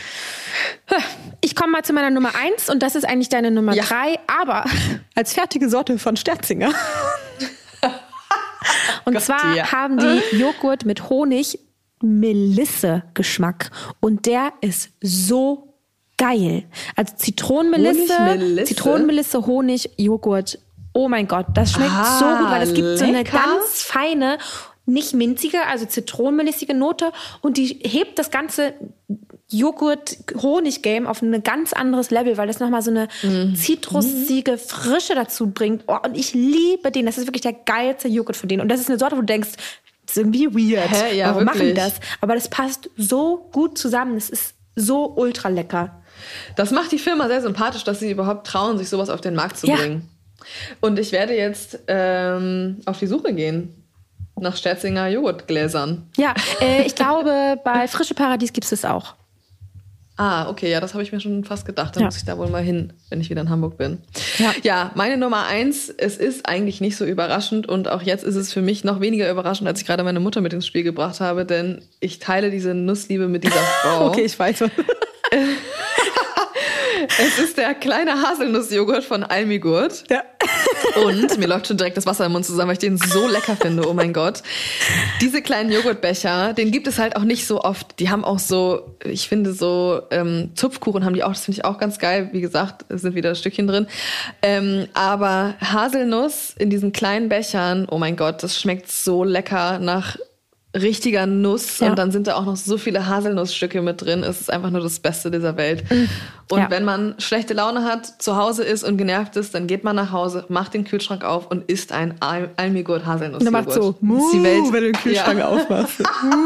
Speaker 2: Ich komme mal zu meiner Nummer eins und das ist eigentlich deine Nummer ja. drei, aber als fertige Sorte von Sterzinger. Und Gott, zwar ja. haben die Joghurt mit Honig Melisse-Geschmack und der ist so geil. Also Zitronenmelisse, Honigmelisse? Zitronenmelisse, Honig, Joghurt. Oh mein Gott, das schmeckt ah, so gut, weil es gibt so eine ganz feine, nicht minzige, also zitronenmelissige Note und die hebt das ganze Joghurt-Honig-Game auf ein ganz anderes Level, weil das nochmal so eine mhm. zitrusige Frische dazu bringt. Oh, und ich liebe den. Das ist wirklich der geilste Joghurt von denen. Und das ist eine Sorte, wo du denkst, das ist irgendwie weird.
Speaker 1: Hä? Ja,
Speaker 2: warum
Speaker 1: wirklich?
Speaker 2: machen die das? Aber das passt so gut zusammen. Es ist so ultra lecker.
Speaker 1: Das macht die Firma sehr sympathisch, dass sie überhaupt trauen, sich sowas auf den Markt zu ja. bringen. Und ich werde jetzt ähm, auf die Suche gehen nach Sterzinger Joghurtgläsern.
Speaker 2: Ja, äh, ich glaube, bei Frische Paradies gibt es das auch.
Speaker 1: Ah, okay, ja, das habe ich mir schon fast gedacht. Da ja. muss ich da wohl mal hin, wenn ich wieder in Hamburg bin.
Speaker 2: Ja.
Speaker 1: ja, meine Nummer eins, es ist eigentlich nicht so überraschend und auch jetzt ist es für mich noch weniger überraschend, als ich gerade meine Mutter mit ins Spiel gebracht habe, denn ich teile diese Nussliebe mit dieser Frau.
Speaker 2: Okay, ich weiß.
Speaker 1: Es ist der kleine Haselnussjoghurt von Almigurt.
Speaker 2: Ja.
Speaker 1: Und mir läuft schon direkt das Wasser im Mund zusammen, weil ich den so lecker finde. Oh mein Gott. Diese kleinen Joghurtbecher, den gibt es halt auch nicht so oft. Die haben auch so, ich finde so ähm, Zupfkuchen haben die auch. Das finde ich auch ganz geil. Wie gesagt, es sind wieder ein Stückchen drin. Ähm, aber Haselnuss in diesen kleinen Bechern, oh mein Gott, das schmeckt so lecker nach richtiger Nuss ja. und dann sind da auch noch so viele Haselnussstücke mit drin. Es ist einfach nur das Beste dieser Welt. Und ja. wenn man schlechte Laune hat, zu Hause ist und genervt ist, dann geht man nach Hause, macht den Kühlschrank auf und isst ein Al- Almigurt Haselnussjoghurt.
Speaker 2: Und dann macht so, Muh, die Welt, wenn du den Kühlschrank ja. aufmachst.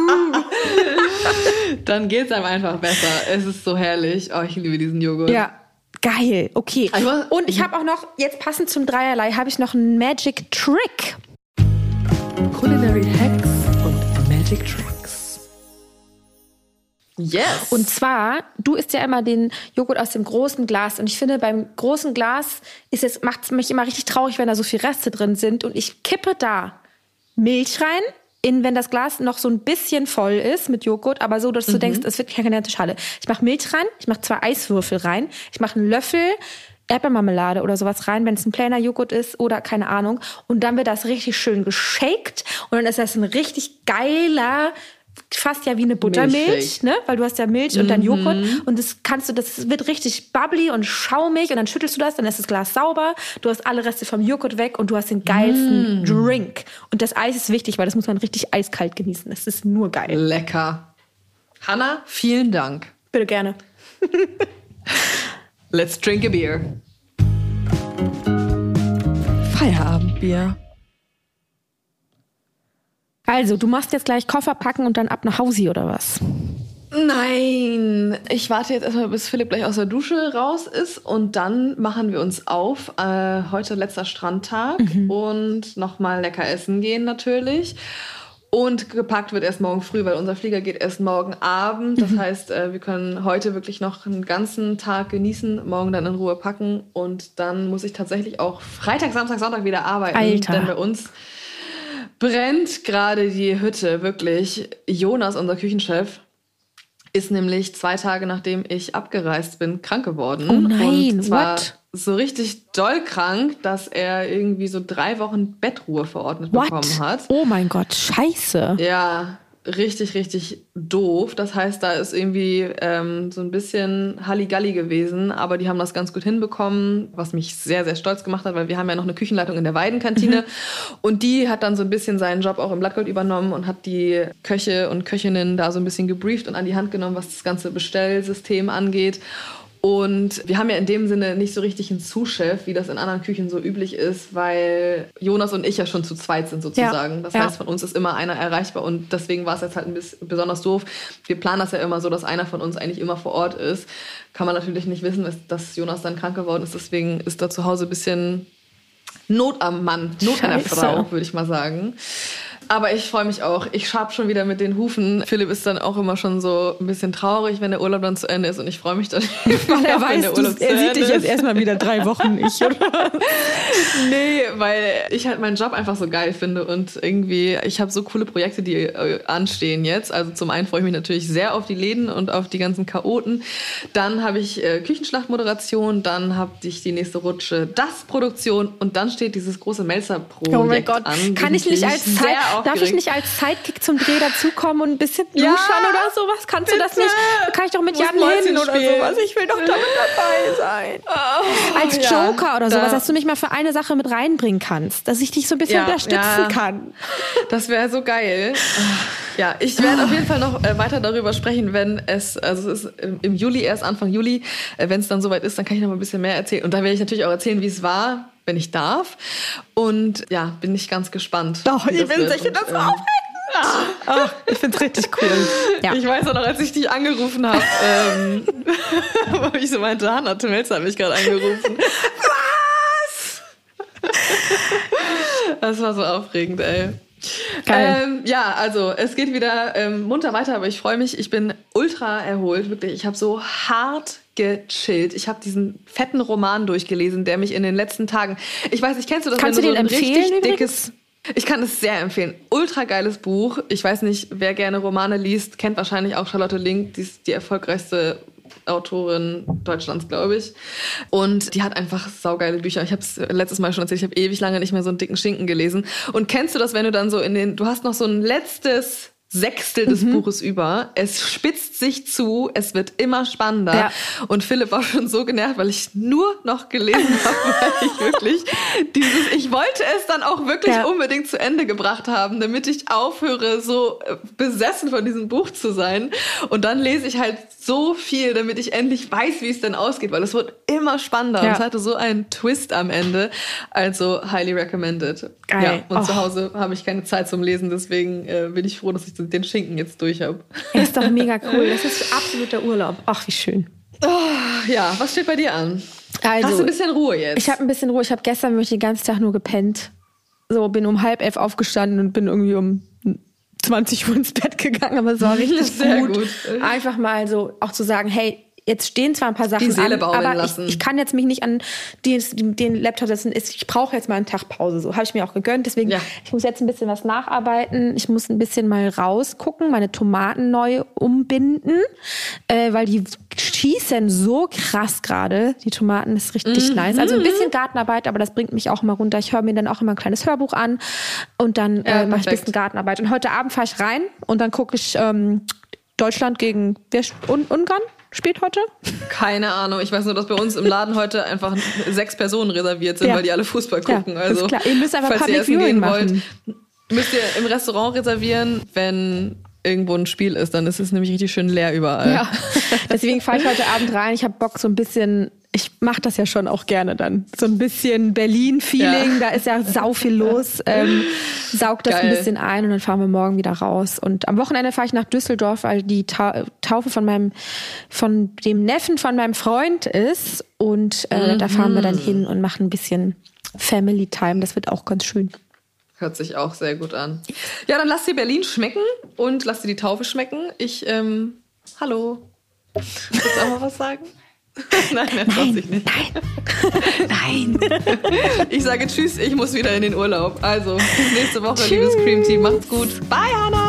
Speaker 1: Dann geht's einem einfach besser. Es ist so herrlich. Oh, ich liebe diesen Joghurt.
Speaker 2: Ja. Geil, okay. Also, und ich habe auch noch, jetzt passend zum Dreierlei, habe ich noch einen Magic Trick.
Speaker 1: Culinary Hacks und Magic Tricks. Yes.
Speaker 2: Und zwar, du isst ja immer den Joghurt aus dem großen Glas. Und ich finde, beim großen Glas ist es, macht es mich immer richtig traurig, wenn da so viele Reste drin sind. Und ich kippe da Milch rein, in, wenn das Glas noch so ein bisschen voll ist mit Joghurt, aber so, dass du mhm. denkst, es wird keine ganze Schale. Ich mache Milch rein, ich mache zwei Eiswürfel rein, ich mache einen Löffel Erdbeermarmelade oder sowas rein, wenn es ein plainer Joghurt ist oder keine Ahnung. Und dann wird das richtig schön geshakt und dann ist das ein richtig geiler fast ja wie eine Buttermilch,
Speaker 1: Milchshake.
Speaker 2: ne? Weil du hast ja Milch und dann Joghurt und das kannst du, das wird richtig bubbly und schaumig und dann schüttelst du das, dann ist das Glas sauber, du hast alle Reste vom Joghurt weg und du hast den geilsten mm. Drink. Und das Eis ist wichtig, weil das muss man richtig eiskalt genießen. Das ist nur geil.
Speaker 1: Lecker. Hanna, vielen Dank.
Speaker 2: Bitte gerne.
Speaker 1: Let's drink a beer. Feierabendbier.
Speaker 2: Also, du machst jetzt gleich Koffer packen und dann ab nach Hause oder was?
Speaker 1: Nein, ich warte jetzt erstmal, bis Philipp gleich aus der Dusche raus ist und dann machen wir uns auf. Äh, heute letzter Strandtag mhm. und nochmal lecker essen gehen natürlich. Und gepackt wird erst morgen früh, weil unser Flieger geht erst morgen Abend. Das mhm. heißt, äh, wir können heute wirklich noch einen ganzen Tag genießen, morgen dann in Ruhe packen und dann muss ich tatsächlich auch Freitag, Samstag, Sonntag wieder arbeiten.
Speaker 2: Alter.
Speaker 1: Denn bei uns brennt gerade die Hütte, wirklich. Jonas, unser Küchenchef, ist nämlich zwei Tage nachdem ich abgereist bin, krank geworden.
Speaker 2: Oh nein,
Speaker 1: und zwar
Speaker 2: what?
Speaker 1: So richtig doll krank, dass er irgendwie so drei Wochen Bettruhe verordnet
Speaker 2: what?
Speaker 1: bekommen hat.
Speaker 2: Oh mein Gott, scheiße.
Speaker 1: Ja, richtig, richtig doof. Das heißt, da ist irgendwie ähm, so ein bisschen Halligalli gewesen, aber die haben das ganz gut hinbekommen, was mich sehr, sehr stolz gemacht hat, weil wir haben ja noch eine Küchenleitung in der Weidenkantine mhm. und die hat dann so ein bisschen seinen Job auch im Blattgold übernommen und hat die Köche und Köchinnen da so ein bisschen gebrieft und an die Hand genommen, was das ganze Bestellsystem angeht. Und wir haben ja in dem Sinne nicht so richtig einen Sous-Chef, wie das in anderen Küchen so üblich ist, weil Jonas und ich ja schon zu zweit sind sozusagen. Ja, das heißt, ja. von uns ist immer einer erreichbar und deswegen war es jetzt halt ein bisschen besonders doof. Wir planen das ja immer so, dass einer von uns eigentlich immer vor Ort ist. Kann man natürlich nicht wissen, dass Jonas dann krank geworden ist. Deswegen ist da zu Hause ein bisschen Not am Mann, Not an der Frau, würde ich mal sagen. Aber ich freue mich auch. Ich schab schon wieder mit den Hufen. Philipp ist dann auch immer schon so ein bisschen traurig, wenn der Urlaub dann zu Ende ist. Und ich freue mich dann,
Speaker 2: weil er weiß, der Urlaub er sieht dich jetzt erstmal wieder drei Wochen nicht, oder?
Speaker 1: Nee, weil ich halt meinen Job einfach so geil finde. Und irgendwie, ich habe so coole Projekte, die äh, anstehen jetzt. Also zum einen freue ich mich natürlich sehr auf die Läden und auf die ganzen Chaoten. Dann habe ich äh, Küchenschlachtmoderation. Dann habe ich die nächste Rutsche Das-Produktion. Und dann steht dieses große Melzer-Projekt
Speaker 2: oh mein Gott.
Speaker 1: an.
Speaker 2: Kann ich nicht als Zeit... Darf ich nicht als Sidekick zum Dreh dazukommen und ein bisschen luschern ja, oder sowas? Kannst
Speaker 1: bitte.
Speaker 2: du das nicht? Kann ich doch mit Jan hin oder sowas? Ich will doch damit dabei sein. Oh, als Joker ja, oder sowas, dass du mich mal für eine Sache mit reinbringen kannst. Dass ich dich so ein bisschen ja, unterstützen ja. kann.
Speaker 1: Das wäre so geil. Ja, ich werde auf jeden Fall noch äh, weiter darüber sprechen, wenn es, also es ist im Juli, erst Anfang Juli, äh, wenn es dann soweit ist, dann kann ich noch mal ein bisschen mehr erzählen. Und da werde ich natürlich auch erzählen, wie es war, wenn ich darf. Und ja, bin ich ganz gespannt.
Speaker 2: Doch, ich bin sicher, das ähm, aufregend.
Speaker 1: Ach, ich finde es richtig cool. Ja. Ich weiß auch noch, als ich dich angerufen habe, ähm, wo ich so meinte, Hanna Melzer hat mich gerade angerufen. Was? Das war so aufregend, ey. Ähm, ja, also es geht wieder ähm, munter weiter, aber ich freue mich. Ich bin ultra erholt, wirklich. Ich habe so hart gechillt. Ich habe diesen fetten Roman durchgelesen, der mich in den letzten Tagen... Ich weiß nicht, kennst du das?
Speaker 2: Kannst
Speaker 1: wenn
Speaker 2: du den
Speaker 1: so ein
Speaker 2: empfehlen
Speaker 1: richtig
Speaker 2: übrigens?
Speaker 1: dickes... Ich kann es sehr empfehlen. Ultra geiles Buch. Ich weiß nicht, wer gerne Romane liest, kennt wahrscheinlich auch Charlotte Link, die ist die erfolgreichste Autorin Deutschlands, glaube ich. Und die hat einfach saugeile Bücher. Ich habe es letztes Mal schon erzählt, ich habe ewig lange nicht mehr so einen dicken Schinken gelesen. Und kennst du das, wenn du dann so in den... Du hast noch so ein letztes Sechstel des mhm. Buches über. Es spitzt sich zu, es wird immer spannender. Ja. Und Philipp war schon so genervt, weil ich nur noch gelesen habe, weil ich wirklich dieses, ich wollte es dann auch wirklich ja. unbedingt zu Ende gebracht haben, damit ich aufhöre, so besessen von diesem Buch zu sein. Und dann lese ich halt so viel, damit ich endlich weiß, wie es denn ausgeht, weil es wird immer spannender. Ja. Und es hatte so einen Twist am Ende. Also highly recommended.
Speaker 2: Geil.
Speaker 1: Ja, und
Speaker 2: oh.
Speaker 1: zu Hause habe ich keine Zeit zum Lesen, deswegen äh, bin ich froh, dass ich den Schinken jetzt durch habe.
Speaker 2: Ja, ist doch mega cool. Das ist absoluter Urlaub. Ach, wie schön.
Speaker 1: Oh, ja, was steht bei dir an?
Speaker 2: Also,
Speaker 1: hast du ein bisschen Ruhe jetzt?
Speaker 2: Ich habe ein bisschen Ruhe. Ich habe gestern wirklich den ganzen Tag nur gepennt. So, bin um halb elf aufgestanden und bin irgendwie um zwanzig Uhr ins Bett gegangen, aber es war richtig
Speaker 1: Sehr
Speaker 2: gut.
Speaker 1: gut.
Speaker 2: Einfach mal so auch zu sagen, hey, jetzt stehen zwar ein paar Sachen
Speaker 1: die Seele
Speaker 2: an,
Speaker 1: baumeln
Speaker 2: aber
Speaker 1: lassen.
Speaker 2: Ich, ich kann jetzt mich nicht an den, den Laptop setzen. Ich brauche jetzt mal einen Tag Pause. So habe ich mir auch gegönnt. Deswegen, ja. ich muss jetzt ein bisschen was nacharbeiten. Ich muss ein bisschen mal rausgucken, meine Tomaten neu umbinden, äh, weil die schießen so krass gerade. Die Tomaten ist richtig mhm. nice. Also ein bisschen Gartenarbeit, aber das bringt mich auch immer runter. Ich höre mir dann auch immer ein kleines Hörbuch an. Und dann
Speaker 1: Ja,
Speaker 2: äh, mache ich ein
Speaker 1: perfekt.
Speaker 2: bisschen Gartenarbeit. Und heute Abend fahre ich rein und dann gucke ich ähm, Deutschland gegen wer, sp- Un- Ungarn spielt heute.
Speaker 1: Keine Ahnung. Ich weiß nur, dass bei uns im Laden heute einfach sechs Personen reserviert sind,
Speaker 2: Ja.
Speaker 1: weil die alle Fußball gucken.
Speaker 2: Ja,
Speaker 1: also,
Speaker 2: ist klar. Ihr müsst einfach
Speaker 1: falls
Speaker 2: Public
Speaker 1: ihr essen
Speaker 2: Viewing
Speaker 1: gehen
Speaker 2: machen.
Speaker 1: wollt, müsst ihr im Restaurant reservieren, wenn irgendwo ein Spiel ist. Dann ist es nämlich richtig schön leer überall.
Speaker 2: Ja, deswegen fahre ich heute Abend rein. Ich habe Bock so ein bisschen, ich mache das ja schon auch gerne dann, so ein bisschen Berlin-Feeling,
Speaker 1: Ja.
Speaker 2: da ist ja sau viel los, ähm, saugt das
Speaker 1: Geil.
Speaker 2: ein bisschen ein und dann fahren wir morgen wieder raus. Und am Wochenende fahre ich nach Düsseldorf, weil die Ta- Taufe von meinem, von dem Neffen von meinem Freund ist und äh,
Speaker 1: Mhm.
Speaker 2: da fahren wir dann hin und machen ein bisschen Family Time, das wird auch ganz schön.
Speaker 1: Hört sich auch sehr gut an. Ja, dann lass dir Berlin schmecken und lass dir die Taufe schmecken. Ich, ähm, hallo. Willst du auch mal was sagen? Nein, das lass ich nicht.
Speaker 2: Nein.
Speaker 1: Ich sage tschüss, ich muss wieder in den Urlaub. Also, bis nächste Woche, liebes Cream Team. Macht's gut. Bye, Anna.